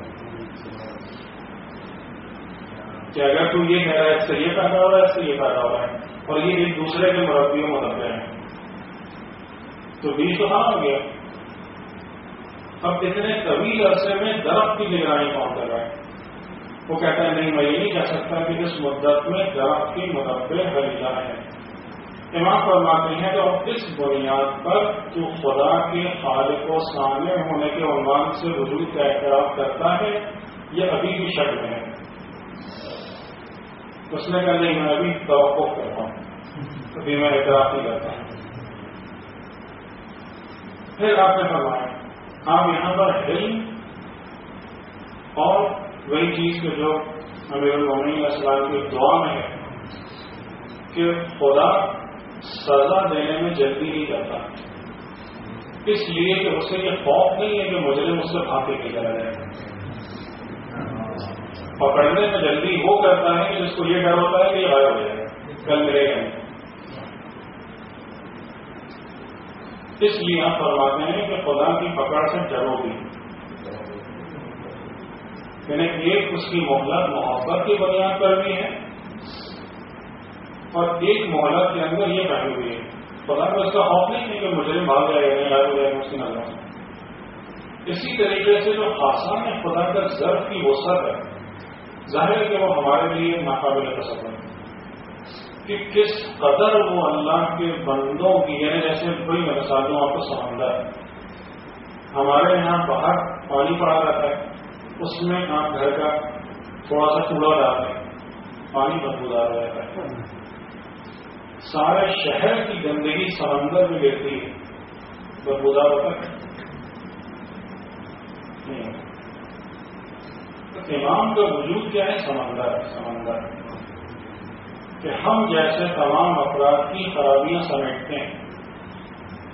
Speaker 1: کہ اگر تو یہ کہہ رہا ہے اس سے یہ پیدا ہو رہا ہے اس سے یہ پیدا ہو رہا ہے اور یہ ایک دوسرے کے مربی و مدبر ہیں تو بیج تو ختم ہو گیا. اب اتنے طویل عرصے میں درخت کی نگرانی کون کر رہا ہے؟ وہ کہتا ہے نہیں میں یہ نہیں کہہ سکتا کہ اس مدت میں درخت کی مدبر حلیلہ ہے. امام فرماتے ہیں تو اب اس بنیاد پر تو خدا کے خالق و سامع ہونے کے عنوان سے وجود کا اعتراف کرتا ہے یہ ابھی بھی شک میں ہے. اس نے کہا نہیں میں ابھی توقف کرتا ہوں، ابھی میں اعتراف نہیں کرتا ہوں. پھر آپ نے فرمایا آپ یہاں پر علم اور وہی چیز کے جو امیر المومنین علیہ السلام کی دعا میں ہے کہ خدا سزا دینے میں جلدی نہیں کرتا، اس لیے کہ اس سے یہ خوف نہیں ہے کہ مجرم اس سے بھاگے کے چلا جائے. پکڑنے میں جلدی وہ کرتا ہے کہ جس کو یہ ڈر ہوتا ہے کہ یہ غائب ہو جائے گا کل ملے گا نہیں. اس لیے آپ فرماتے ہیں کہ خدا کی پکڑ سے ڈرو بھی. یعنی ایک اس کی مہلت محبت کی بنیاد پر بھی ہے اور ایک مہلت کے اندر یہ بیٹھی ہوئی ہے خدا کو اس کا خوف نہیں ہے کہ مجھے بھاگ جائے گا نہیں غائب ہو جائے گا اس کی نظر سے. اسی طریقے سے جو خاصہ میں خدا کا ظرف کی وسعت ہے ظاہر ہے کہ وہ ہمارے لیے ناقابل تصور ہے کہ کس قدر وہ اللہ کے بندوں کی، یعنی جیسے کوئی میں مثال دوں آپ کو سمندر ہے، ہمارے یہاں باہر پانی پڑا رہتا ہے اس میں آپ گھر کا تھوڑا سا کوڑا ڈالتے ہیں پانی بدبودار ہو جاتا ہے. سارے شہر کی گندگی سمندر میں گرتی ہے بدبودار ہوتا ہے نہیں. امام کا وجود کیا ہے؟ سمندر کہ ہم جیسے تمام افراد کی خرابیاں سمیٹتے ہیں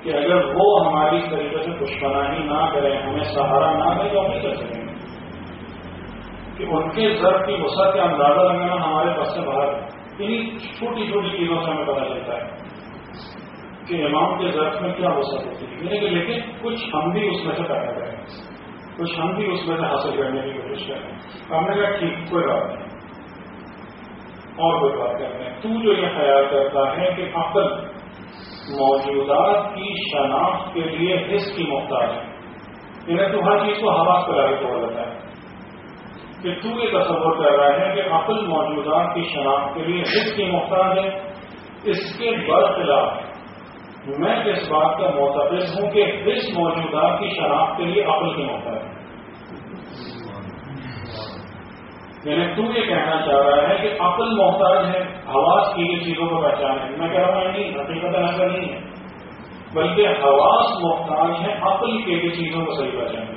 Speaker 1: کہ اگر وہ ہماری اس طریقے سے پشپناہی نہ کریں، ہمیں سہارا نہ دیں تو ہم نہیں کر سکیں گے کہ ان کے ضرب کی وسعت کا اندازہ لگانا ہمارے پاس سے باہر ہے۔ انہیں چھوٹی چھوٹی چیزوں سے ہمیں پتہ چلتا ہے کہ امام کے ضرب میں کیا وسعت ہوتی ہے، لیکن کچھ ہم بھی اس میں سے پیدا کریں، کچھ ہم بھی اس میں سے حاصل کرنے کی کوشش کریں۔ ہم نے کہا ٹھیک، کوئی بات نہیں، اور کوئی بات کرتے ہیں۔ تو جو یہ خیال کرتا ہے کہ عقل موجودات کی شناخت کے لیے حس کی محتاج ہے، انہیں تو ہر چیز کو حواس پہ لا کے توڑ دیتا ہے کہ تو یہ تصور کر رہا ہے کہ عقل موجودات کی شناخت کے لیے حس کی محتاج ہے۔ اس کے برخلاف میں اس بات کا معتقد ہوں کہ حس موجودات کی شناخت کے لیے عقل کی محتاج ہے۔ یعنی تو یہ کہنا چاہ رہا ہے کہ عقل محتاج ہے حواس کی یہ چیزوں کو پہچانے، میں کہہ رہا ہوں نہیں، حقیقت ایسا نہیں ہے، بلکہ حواس محتاج ہے عقل کے یہ چیزوں کو صحیح پہچانے۔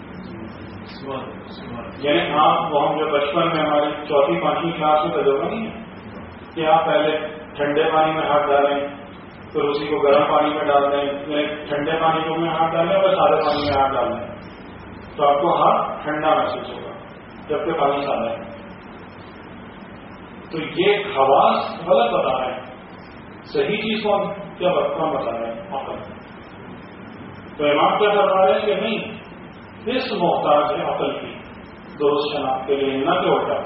Speaker 1: یعنی آپ وہ ہم جو بچپن میں ہماری 4th 5ویں کلاس میں تجربہ نہیں ہے کہ آپ پہلے ٹھنڈے پانی میں ہاتھ ڈالیں، پھر اسی کو گرم پانی میں ڈال دیں، ٹھنڈے پانی کو میں ہاتھ ڈالیں اور سادے پانی میں ہاتھ ڈال دیں تو آپ کو ہاتھ ٹھنڈا محسوس ہوگا جبکہ پانی سادہ ہے۔ تو یہ حواس غلط بتا رہے ہیں، صحیح چیز کو کیا بتا رہے ہیں عقل۔ تو امام کیا کروا رہے ہیں کہ نہیں، اس محتاج ہے عقل کی درست شناخت کے لیے، نہ کہ الٹا۔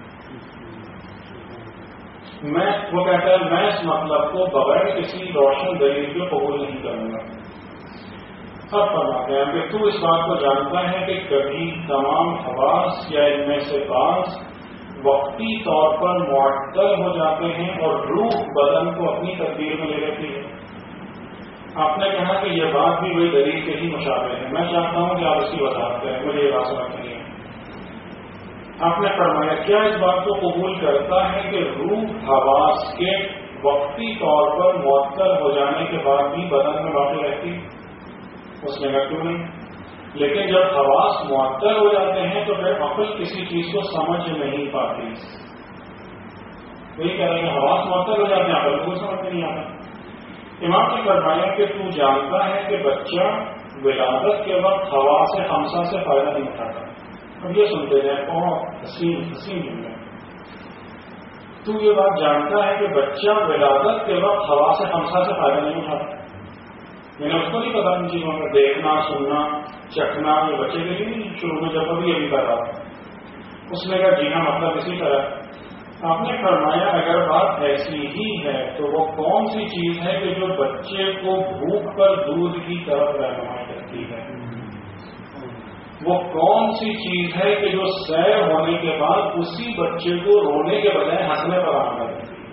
Speaker 1: وہ کہتا ہے میں اس مطلب کو بغیر کسی روشن دلیل کے قبول نہیں کروں گا۔ اب فرماتے ہیں کہ تو اس بات کو جانتا ہے کہ کبھی تمام حواس یا ان میں سے بعض وقتی طور پر معطل ہو جاتے ہیں اور روح بدن کو اپنی تدبیر میں لے لیتی ہے۔ آپ نے کہا کہ یہ بات بھی وہی دلیل کے ہی مشابہ ہے، میں چاہتا ہوں کہ آپ اس کی وضاحت کریں، مجھے یہ بات سمجھ نہیں ہے۔ آپ نے فرمایا کیا اس بات کو قبول کرتا ہے کہ روح حواس کے وقتی طور پر معطل ہو جانے کے بعد بھی بدن میں باقی رہتی؟ اس نے کہا کیوں نہیں، لیکن جب حواس معطل ہو جاتے ہیں تو پھر عقل کسی چیز کو سمجھ نہیں پاتی۔ وہی کہہ رہے ہیں حواس معطل ہو جاتے ہیں، عقل کو سمجھ نہیں آتا۔ امام نے فرمایا کہ تو جانتا ہے کہ بچہ ولادت کے وقت حواس خمسہ سے فائدہ نہیں اٹھاتا۔ اب یہ سنتے ہیں بہت حسین جملہ، تو یہ بات جانتا ہے کہ بچہ ولادت کے وقت حواس خمسہ سے فائدہ نہیں اٹھاتا، میں نے اس کو نہیں پتا ان چیزوں کا دیکھنا، سننا، چکھنا، یہ بچے کے لیے نہیں، شروع میں جب ابھی کر رہا تھا۔ اس نے کہا جی ہاں، مطلب اسی طرح۔ آپ نے فرمایا اگر بات ایسی ہی ہے تو وہ کون سی چیز ہے کہ جو بچے کو بھوک پر دودھ کی طرف رہنمائی کرتی ہے؟ وہ کون سی چیز ہے کہ جو سیر ہونے کے بعد اسی بچے کو رونے کے بجائے ہنسنے پر آنا دیتی ہے؟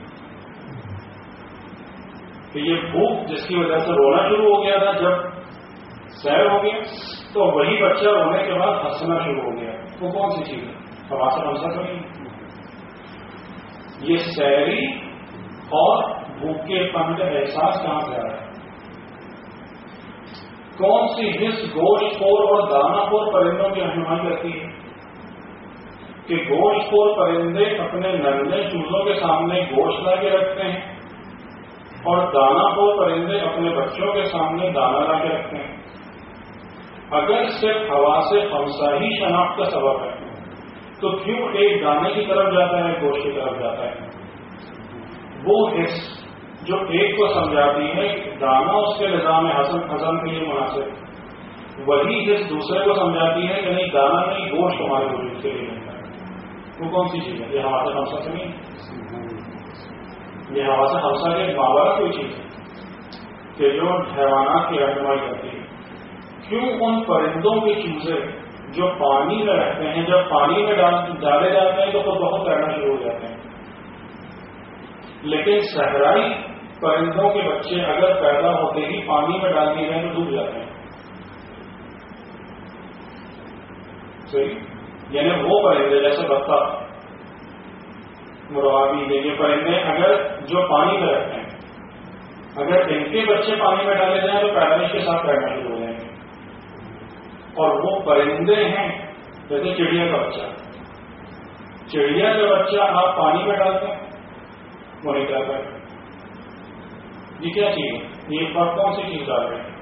Speaker 1: کہ یہ بھوک جس کی وجہ سے رونا شروع ہو گیا تھا، جب سیر ہو گیا تو وہی بچہ رونے کے بعد ہنسنا شروع ہو گیا، وہ کون سی چیز ہے؟ حواس خمسہ تو نہیں، یہ سیری اور بھوکے پن کا احساس کہاں سے آ رہا ہے؟ کون سی حص گوشت خور اور دانہ خور پرندوں کی رہنمائی کرتی ہے کہ گوشت خور پرندے اپنے ننھے چوزوں کے سامنے گوشت لا کے رکھتے ہیں اور دانہ خور پرندے اپنے بچوں کے سامنے دانہ لا کے رکھتے ہیں؟ اگر صرف حواس خمسہ ہی شناخت کا سبب ہے تو کیوں ایک دانے کی طرف جاتا ہے، گوشت کی طرف جاتا ہے؟ وہ حص جو ایک کو سمجھاتی ہے دانا اس کے نظام ہضم کے لیے مناسب، وہی حص دوسرے کو سمجھاتی ہے کہ نہیں دانا نہیں، گوشت ہمارے وجود کے لیے ملتا ہے۔ وہ کون سی چیز ہے؟ یہ حواس خمسہ سے نہیں، یہ حواس خمسہ کے مابرہ کوئی چیز ہے کہ جو حیوانات کی رہنمائی کرتی ہے۔ کیوں ان پرندوں کے چوزے جو پانی میں رہتے ہیں جب پانی میں ڈالے جاتے ہیں تو خود بخود تیرنا شروع ہو جاتے ہیں، لیکن صحرائی پرندوں کے بچے اگر پیدا ہوتے ہی پانی میں ڈال دیے جائیں تو ڈوب جاتے ہیں؟ صحیح، یعنی وہ پرندے جیسے بطخ، مرغابی، یہ پرندے اگر جو پانی میں رہتے ہیں اگر ان کے بچے پانی میں ڈالے جائیں تو پیدائش کے ساتھ تیرنا شروع ہو جائیں گے۔ اور وہ پرندے ہیں جیسے چڑیا کا بچہ، چڑیا کا بچہ آپ پانی میں ڈالتے ہیں وہ نہیں جاتا ہے، یہ کیا چیز ہے؟ یہ پر کون سی چیز ڈال رہے ہیں؟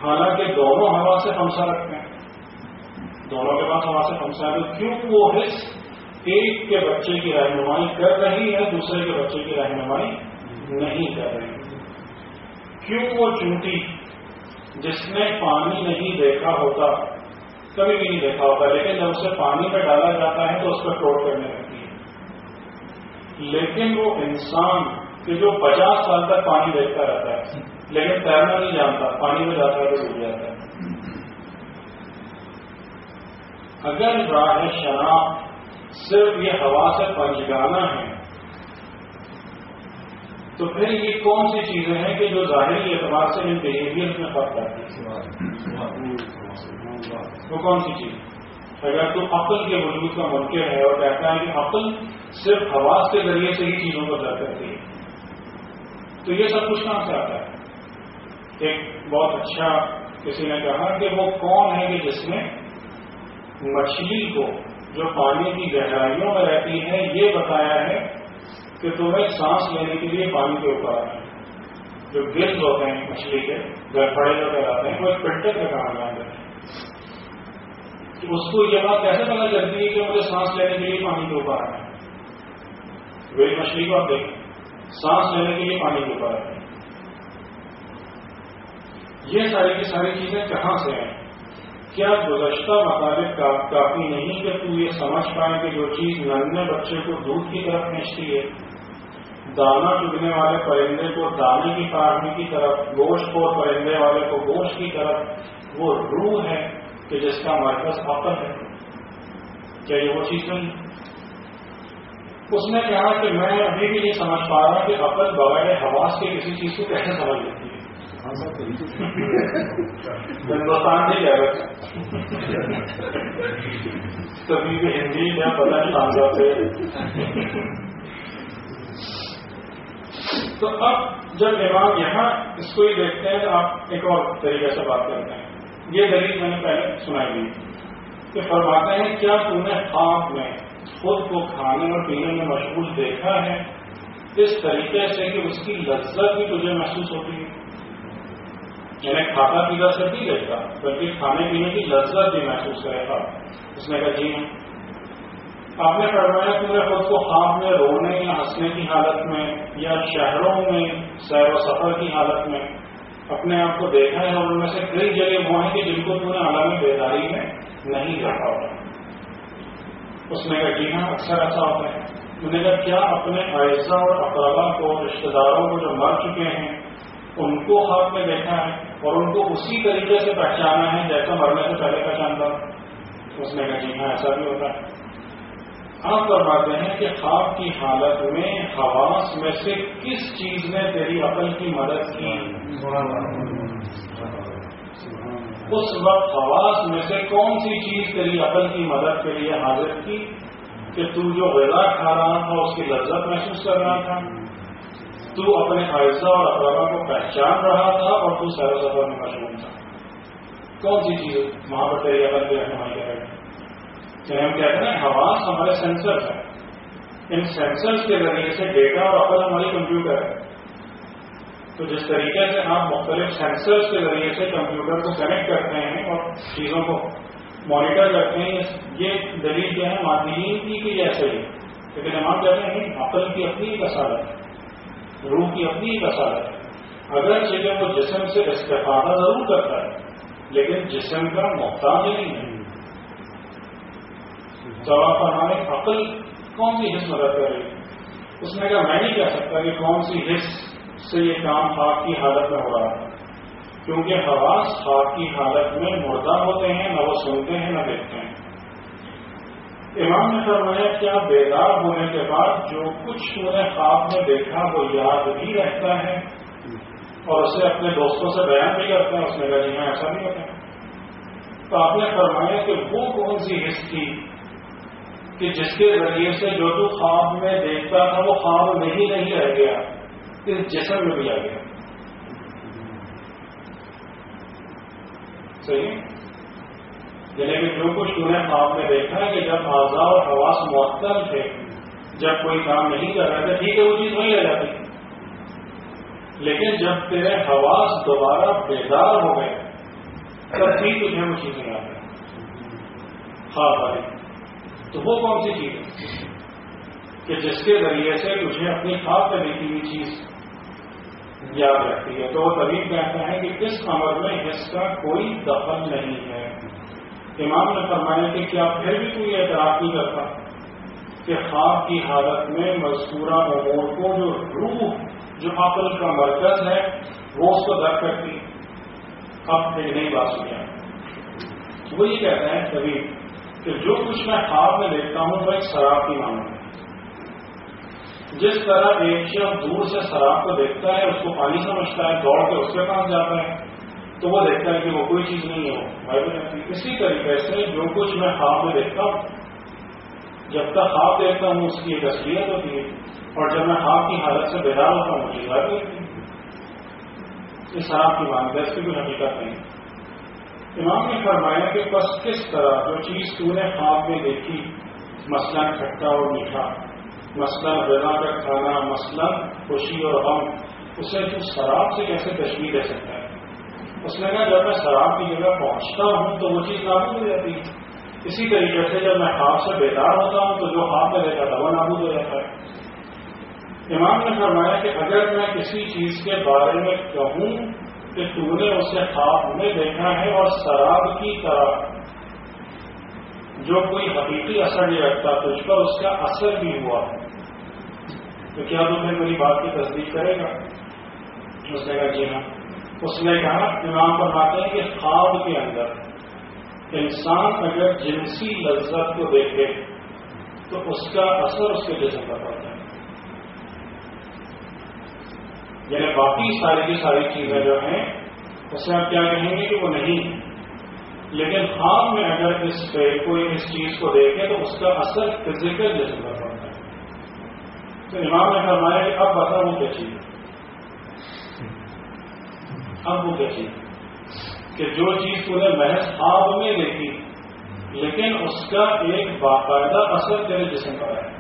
Speaker 1: حالانکہ دونوں ہوا سے خمسہ رکھتے ہیں، دونوں کے پاس ہوا سے خمسہ ہے، تو کیوں وہ حص ایک کے بچے کی رہنمائی کر رہی ہے، دوسرے کے بچے کی رہنمائی نہیں کر رہی؟ کیوں وہ چونٹی جس نے پانی نہیں دیکھا ہوتا، کبھی بھی نہیں دیکھا ہوتا، لیکن جب اسے پانی میں ڈالا جاتا ہے تو اس پر ٹوٹ کرنے لگتی ہے، لیکن وہ انسان کہ جو 50 سال تک پانی دیکھتا رہتا ہے لیکن تیرنا نہیں جانتا، پانی میں جاتا ہے تو ڈوب جاتا ہے؟ اگر راہ شناخت صرف یہ ہوا سے پنجگانا ہے تو پھر یہ کون سی چیزیں ہیں کہ جو ظاہری اعتبار سے ان بہیویئر میں فرق کرتی ہے؟ وہ کون سی چیز؟ اگر تو عقل کے وجود کا منکر ہے اور کہتا ہے کہ عقل صرف حواس کے ذریعے سے ہی چیزوں کو درک کرتی ہے، تو یہ سب کچھ کہاں سے آتا ہے؟ ایک بہت اچھا کسی نے کہا کہ وہ کون ہے کہ جس نے مچھلی کو جو پانی کی گہرائیوں میں رہتی ہے یہ بتایا ہے کہ تمہیں سانس لینے کے لیے پانی کے اوپر آنا ہے۔ جو گلز ہوتے ہیں مچھلی کے گڑبڑے جو کہلاتے ہیں وہ ایک فلٹر کا کام کرتے ہیں، اس کو یہ بات کیسے پتا چلتی ہے کہ مجھے سانس لینے کے لیے پانی کے اوپر آنا ہے؟ وہی مچھلی کو آپ دیکھیں، سانس لینے کے لیے پانی کے اوپر آتے ہیں۔ یہ ساری کی ساری چیزیں کہاں سے ہیں؟ کیا گزشتہ مطالب کافی نہیں کہ تو یہ سمجھ پائے کہ جو چیز ننھے بچے کو دودھ کی طرف کھینچتی ہے، دانا چگنے والے پرندے کو دانے کی فراہمی کی طرف، گوشت خور پرندے والے کو گوشت کی طرف، وہ روح ہے کہ جس کا مرکز عقل ہے؟ کیا یہ وہ چیز نہیں؟ اس نے کہا کہ میں ابھی بھی نہیں سمجھ پا رہا کہ عقل بغیر حواس کے کسی چیز کو کیسے سمجھ لیتی ہے۔ ہندوستان نہیں کہہ رہا کبھی بھی ہندی یا پتہ نہیں آندھا سے۔ تو اب جب امام یہاں اس کو ہی دیکھتے ہیں تو آپ ایک اور طریقے سے بات کرتے ہیں۔ یہ دلیل میں نے پہلے سنائی دی کہ فرماتے ہیں کیا تم نے خواب میں خود کو کھانے اور پینے میں مشغول دیکھا ہے اس طریقے سے کہ اس کی لذت بھی تجھے محسوس ہوتی ہے؟ یعنی کھاتا پیتا سے نہیں دیکھتا بلکہ کھانے پینے کی لذت بھی محسوس کرے گا؟ اس نے کہا جی ہاں۔ آپ نے فرمایا تم نے خود کو خواب میں رونے یا ہنسنے کی حالت میں یا شہروں میں سیر و سفر کی حالت میں اپنے آپ کو دیکھا ہے، اور ان میں سے کئی جگہ وہ ہیں کہ جن کو تم نے عالم بیداری میں نہیں دیکھا ہوگا؟ اس نے کہا جی ہاں، اکثر ایسا ہوتا ہے۔ انہوں نے کہا کیا اپنے اعزاء اور اقربا کو، رشتے داروں کو جو مر چکے ہیں ان کو خواب میں دیکھا ہے اور ان کو اسی طریقے سے پہچانا ہے جیسا مرنے سے پہلے پہچانتا؟ اس نے کہا جی ہاں، ایسا بھی ہوتا ہے۔ آپ فرماتے ہیں کہ خواب کی حالت میں حواس میں سے کس چیز نے تیری عقل کی مدد کی؟ اس وقت حواس میں سے کون سی چیز تیری عقل کی مدد کے لیے حاضر تھی کہ تو جو غذا کھا رہا تھا اس کی لذت محسوس کر رہا تھا، تو اپنے اعزاء اور اقربا کو پہچان رہا تھا اور تو سیر و سفر میں مشغول تھا؟ کون سی چیز وہاں پر تیری عقل کی رہنمائی کر رہی ہے؟ ہم کہتے ہیں حواس ہمارے سینسرز ہیں، ان سینسرز کے ذریعے سے ڈیٹا اور عقل ہماری کمپیوٹر ہے۔ تو جس طریقے سے آپ مختلف سینسرز کے ذریعے سے کمپیوٹر کو کنیکٹ کرتے ہیں اور چیزوں کو مانیٹر کرتے ہیں، یہ دلیل کیا ہے مادیین کی کہ ایسے ہی، لیکن ہم کہتے ہیں عقل کی اپنی کسالت ہے، روح کی اپنی کسالت ہے۔ اگر چیزیں وہ جسم سے استفادہ ضرور کرتا ہے لیکن جسم کا محتاج نہیں ہے۔ جواب فرمانے عقل کون سی حص مدد کر رہی ہے؟ اس نے کہا میں نہیں کہہ سکتا کہ کون سی حص سے یہ کام خواب کی حالت میں ہو رہا ہے، کیونکہ حواس خواب کی حالت میں مردہ ہوتے ہیں، نہ وہ سنتے ہیں نہ دیکھتے ہیں۔ امام نے فرمایا کیا بیدار ہونے کے بعد جو کچھ انہیں خواب میں دیکھا وہ یاد بھی رہتا ہے اور اسے اپنے دوستوں سے بیان بھی کرتا ہے؟ اس نے کہا جی میں ایسا نہیں ہوتا۔ تو آپ نے فرمایا کہ وہ کون سی حص تھی کہ جس کے ذریعے سے جو تو خواب میں دیکھتا تھا وہ خواب میں ہی نہیں رہ گیا، اس جسم میں بھی آ گیا؟ صحیح؟ یعنی کہ جو کچھ تم نے خواب میں دیکھا ہے کہ جب اعضاء اور حواس معطل تھے، جب کوئی کام نہیں کر رہا تھا، ٹھیک ہے وہ چیز وہی رہ جاتی، لیکن جب تیرے حواس دوبارہ بیدار ہو گئے تب بھی تجھے وہ چیزیں یاد ہیں خواب والی. تو وہ کون سی چیز ہے کہ جس کے ذریعے سے تجھے اپنی خواب میں دیکھی ہوئی چیز یاد رکھتی ہے؟ تو وہ تبھی کہتا ہے کہ اس امر میں اس کا کوئی دخل نہیں ہے. امام نے فرمایا کہ کیا پھر بھی کوئی اعتراف نہیں کرتا کہ خواب کی حالت میں مذکورہ امور کو جو روح جو عقل کا مرکز ہے وہ اس کو درک کرتی. اب ایک نئی بات سنیا وہ یہ کہتا ہے کبھی کہ جو کچھ میں خواب میں دیکھتا ہوں وہ ایک سراب کی مانند ہے. جس طرح ایک شخص دور سے سراب کو دیکھتا ہے اس کو پانی سمجھتا ہے دوڑ کے اس کے پاس جاتا ہے تو وہ دیکھتا ہے کہ وہ کوئی چیز نہیں ہو. اسی طریقے سے جو کچھ میں خواب میں دیکھتا ہوں جب تک خواب دیکھتا ہوں اس کی ایک اصلیت ہوتی ہے اور جب میں خواب کی حالت سے بیدار ہوتا ہوں مجھے یاد ہوتی ہے. اس شراب کی مانگ ہے اس کی کوئی حقیقت نہیں. امام نے فرمایا کہ بس کس طرح جو چیز تو نے خواب میں دیکھی مثلاً کھٹا اور میٹھا مثلاً غذا کا کھانا مثلاً خوشی اور غم اسے تو شراب سے کیسے تشبیہ دے سکتا ہے؟ اس نے کہا جب میں شراب کی جگہ پہنچتا ہوں تو وہ چیز نابود ہو جاتی ہے. اسی طریقے سے جب میں خواب سے بیدار ہوتا ہوں تو جو خواب میں دیکھا تھا وہ نابود ہو جاتا ہے. امام نے فرمایا کہ اگر میں کسی چیز کے بارے میں کہوں کہ تو نے اسے خواب میں دیکھا ہے اور شراب کی طرح جو کوئی حقیقی اثر نہیں رکھتا تجھ پر اس کا اثر بھی ہوا تو کیا تو پھر میری بات کی تصدیق کرے گا؟ اس نے کہا جی ہاں. اس نے کہا امام فرماتے ہیں کہ خواب کے اندر انسان اگر جنسی لذت کو دیکھے تو اس کا اثر اس کے جسم پر پڑتا ہے. یعنی باقی ساری کی ساری چیزیں جو ہیں اسے آپ کیا کہیں گے کہ وہ نہیں، لیکن خواب میں اگر اس پہ کوئی اس چیز کو دیکھے تو اس کا اثر فزیکل جسم پر پڑتا ہے. تو امام نے فرمایا کہ اب بتا وہ کیا چیز ہے، اب وہ کیا چیز ہے کہ جو چیز تو نے محض خواب میں دیکھی لیکن اس کا ایک باقاعدہ اثر تیرے جسم پر ہے.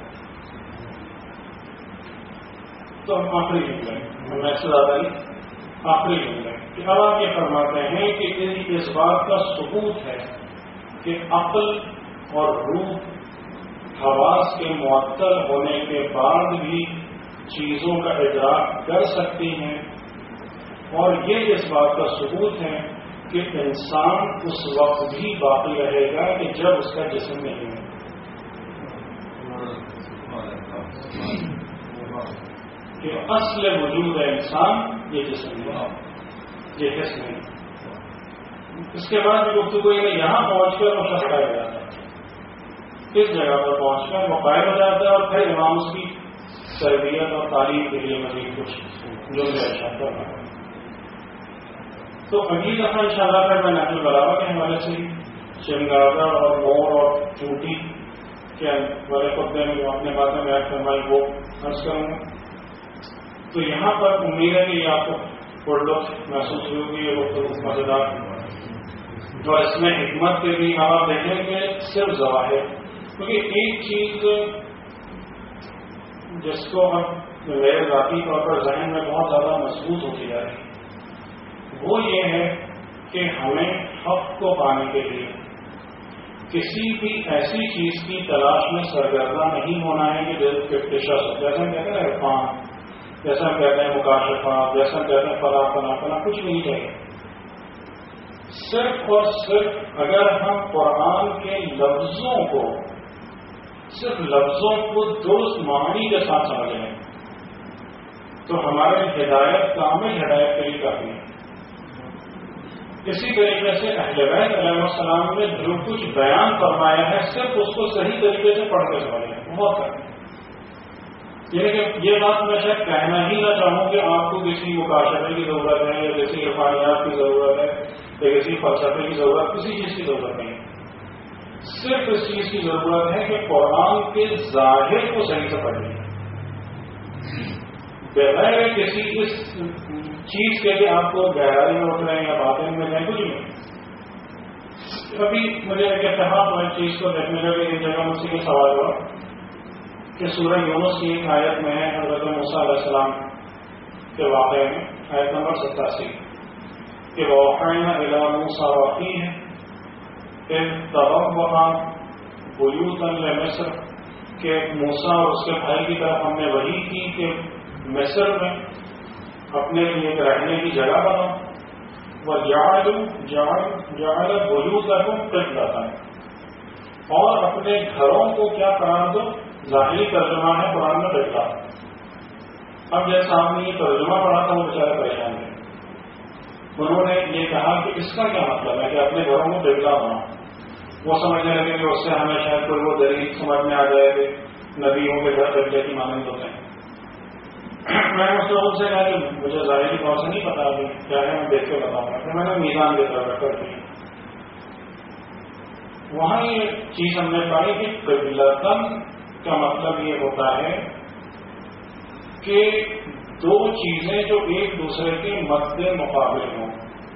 Speaker 1: تو ہم آخری جملے میں سے زیادہ نہیں آخری جملے کہ اب آپ یہ فرماتے ہیں کہ اس بات کا ثبوت ہے کہ عقل اور روح حواس کے معطل ہونے کے بعد بھی چیزوں کا ادراک کر سکتی ہیں، اور یہ اس بات کا ثبوت ہے کہ انسان اس وقت بھی باقی رہے گا کہ جب اس کا جسم نہیں ہے. کہ اصل وجود ہے انسان یہ جسم نہیں، یہ حس نہیں. اس کے بعد گفتگو یہاں پہنچ کر وہ شخص قائم ہو جاتا ہے. اس جگہ پر پہنچ کر وہ قائم ہو جاتا ہے اور پھر امام اس کی تربیت اور تعلیم کے لیے مزید کچھ جو ارشاد کر رہا ہے. تو اگلی دفعہ انشاءاللہ پھر میں نحو البلاغہ کے حوالے سے چمگادڑ اور مور اور چونٹی کے والے خطبے میں جو اپنے باتیں بیان فرمائی وہ عرض کروں گا. تو یہاں پر امید ہے کہ یہ آپ کو پرلطف محسوس ہوگی یہ گفتگو مزیدار، اور اس میں حکمت کے بھی آپ دیکھیں کہ صرف ظواہر، کیونکہ ایک چیز جس کو ہم میرے ذاتی طور پر ذہن میں بہت زیادہ مضبوط ہوتی جا رہی ہے وہ یہ ہے کہ ہمیں حق کو پانے کے لیے کسی بھی ایسی چیز کی تلاش میں سرگردہ نہیں ہونا ہے کہ جیسا ہم کہتے ہیں عرفان، جیسا ہم کہتے ہیں مکاشفہ، جیسا ہم کہتے ہیں فلاں فلاں فلاں، کچھ نہیں چاہیے. صرف اور صرف اگر ہم قرآن کے لفظوں کو صرف لفظوں کو درست معنی کے ساتھ سمجھ لیں تو ہمارے ہدایت کامل ہدایت کے لیے کافی ہے. اسی طریقے سے اہل بیت علیہ السلام نے جو کچھ بیان فرمایا ہے صرف اس کو صحیح طریقے سے پڑھ کے سمجھیں بہت ہے. یعنی کہ یہ بات میں شاید کہنا ہی نہ چاہوں کہ آپ کو کسی مکاشفے کی ضرورت ہے یا کسی عرفانیات کی ضرورت ہے یا کسی فلسفے کی ضرورت، کسی چیز کی ضرورت نہیں. صرف اس چیز کی ضرورت ہے کہ قرآن کے ظاہر کو صحیح سے پڑھ لیں بغیر کسی اس چیز کے کہ آپ کو گہرائی میں اٹھ رہے ہیں یا باطن میں جائیں، کچھ نہیں. ابھی مجھے ایک اتفاق ہوا اس چیز کو دیکھنے کا کہ ایک جگہ مجھ سے یہ سوال ہوا کہ سورہ یونس کی ایک آیت میں ہے حضرت موسیٰ علیہ السلام کے واقعے میں آیت نمبر 87 کہ وَأَوْحَيْنَا إِلَىٰ مُوسَىٰ وَأَخِيهِ إِذْ تَبَوَّأَ بُيُوتًا لِمِصْرَ کہ موسیٰ اور اس کے بھائی کی طرف ہم نے وحی کی کہ مصر میں اپنے لیے ایک رہنے کی جگہ بنا، وَجَعَلَ بُيُوتَهُمْ قِبْلَةً اور اپنے گھروں کو کیا قرار دو، ظاہری ترجمہ ہے قرآن میں قبلہ۔ اب جیسا آپ نے یہ ترجمہ پڑھا تھا وہ بیچارے پریشان تھے، انہوں نے یہ کہا کہ اس کا کیا مطلب ہے کہ اپنے گھروں کو قبلہ بنا، وہ سمجھنے لگے کہ اس سے ہمیں شاید کوئی وہ دلیل سمجھ میں آ جائے کہ نبیوں کے گھر قبلے کی مانند ہوتے ہیں۔ میں نے اس لوگوں سے کہا کہ مجھے ظاہری طور سے نہیں پتا ابھی کیا ہے، میں دیکھ کے بتاؤں گا، پھر میں نے میزان دے کر رکھ دی۔ وہاں یہ چیز ہم نے پائی کہ قبلتاً کا مطلب یہ ہوتا ہے کہ دو چیزیں جو ایک دوسرے کے مد مقابل ہوں،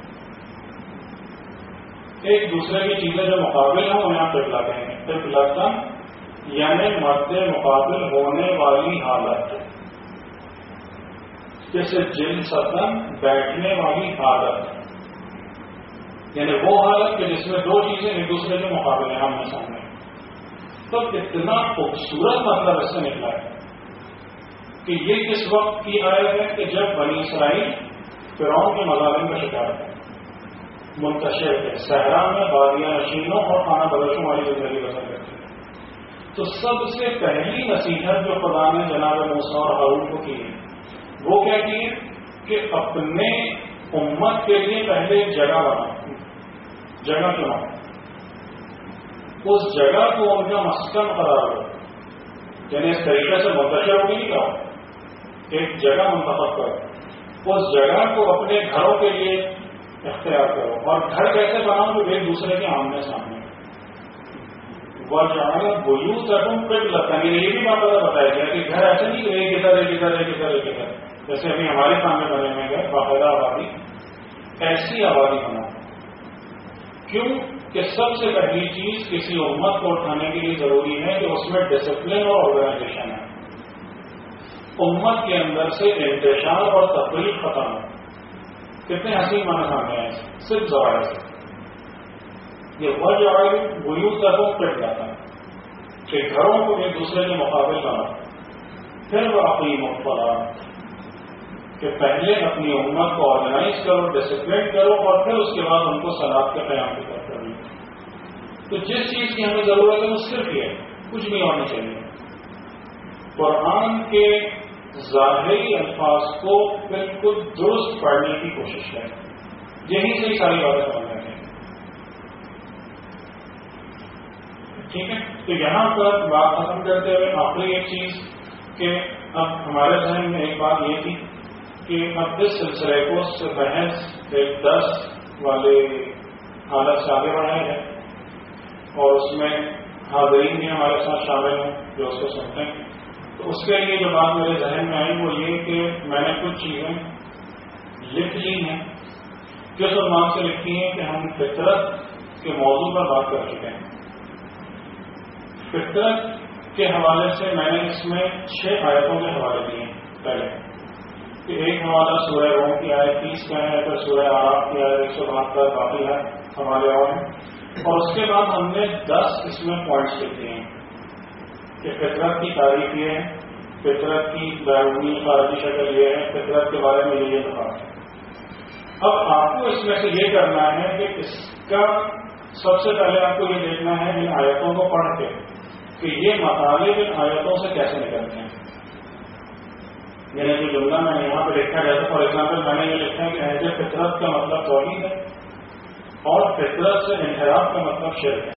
Speaker 1: ایک دوسرے کی چیزیں جو مقابل ہوں انہیں آپ قبلہ کہیں گے۔ قبلتاً یعنی مد مقابل ہونے والی حالت، جیسے جلستاً بیٹھنے والی حالت، یعنی وہ حالت کہ جس میں دو چیزیں ایک دوسرے کے مقابلے ہیں آمنے سامنے۔ تو اتنا خوبصورت مطلب اس سے نکلا ہے کہ یہ کس وقت کی آیت ہے کہ جب بنی اسرائیل فرعون کے مظالم کا شکار تھے، منتشر تھے، صحرا میں بادیاں نشینوں اور خانہ بدوشوں والی زندگی بسر کرتے تھے۔ تو سب سے پہلی نصیحت جو خدا نے جناب موسیٰ اور ہارون کو کی ہے وہ کیا کی ہے کہ اپنے امت کے لیے پہلے ایک جگہ بناؤ، جگہ چناؤ، اس جگہ کو ان کا مسکن قرار دو، یعنی اس طریقے سے منتشر ہوگی نہیں کہا، ایک جگہ منتخب کرو، اس جگہ کو اپنے گھروں کے لیے اختیار کرو، اور گھر کیسے بناؤ جو ایک دوسرے کے آمنے سامنے۔ وَجَعَلَ بُيُوتَهُمْ قِبْلَةً یہ بھی باقاعدہ بتایا گیا کہ گھر ایسے نہیں کہ ایک ادھر ایک ادھر ایک ادھر ایک ادھر، جیسے ابھی ہمارے سامنے بنے ہوئے گھر، باقاعدہ آبادی، ایسی آبادی بناؤ۔ کیوں کہ سب سے پہلی چیز کسی امت کو اٹھانے کے لیے ضروری ہے کہ اس میں ڈسپلن اور آرگنائزیشن ہے، امت کے اندر سے انتشار اور تفریق ختم ہو۔ کتنے حسین معنی سامنے آئے صرف ذرائع سے، یہ وَجَعَلَ بُيُوتَهُمْ قِبْلَةً کہ گھروں کو ایک دوسرے کے مقابل بناؤ۔ پھر وَأَقِیمُوا الصَّلَاةَ کہ پہلے اپنی امت کو آرگنائز کرو، ڈسپلن کرو، اور پھر اس کے بعد ان کو صلاۃ کے قیام کی طرف کرو۔ تو جس چیز کی ہمیں ضرورت ہے وہ صرف یہ ہے، کچھ نہیں ہونا چاہیے۔ قرآن کے ظاہری الفاظ کو بالکل درست پڑھنے کی کوشش کریں، یہی سے ساری باتیں سمجھ رہے ہیں، ٹھیک ہے۔ تو یہاں پر بات ختم کرتے ہوئے آخری ایک چیز کہ اب ہمارے ذہن میں ایک بات یہ تھی کہ اب اس سلسلے کو بحث 10 والے حالت سے آگے بڑھایا ہے، اور اس میں حاضرین بھی ہمارے ساتھ شامل ہیں جو اس کو سنتے ہیں۔ تو اس کے لیے جو بات میرے ذہن میں آئی وہ یہ کہ میں نے کچھ چیزیں لکھ لی ہیں، کس عنوان سے لکھی ہیں کہ ہم فطرت کے موضوع پر بات کر چکے ہیں۔ فطرت کے حوالے سے میں نے اس میں 6 آیتوں کے حوالے دیے ہیں۔ پہلے کہ ایک حوالہ سورہ روم کی آیت 30 کا ہے، پھر سورہ اعراف کی آیت 172، باقی ہے حوالے اور ہیں، اور اس کے بعد ہم نے 10 اس میں پوائنٹس لکھے ہیں کہ فطرت کی تعریف یہ ہے، فطرت کی بیرونی خارجی شکل یہ ہے، فطرت کے بارے میں یہ بات ہے۔ اب آپ کو اس میں سے یہ کرنا ہے کہ اس کا سب سے پہلے آپ کو یہ دیکھنا ہے ان آیتوں کو پڑھ کے کہ یہ مطالب ان آیتوں سے کیسے نکلتے ہیں۔ یعنی جو جملہ میں نے یہاں پہ لکھا جیسے فار ایگزامپل میں نے یہ لکھا ہے کہ اہل فطرت کا مطلب توحید ہے، اور فطرت سے انحراف کا مطلب شرک ہے۔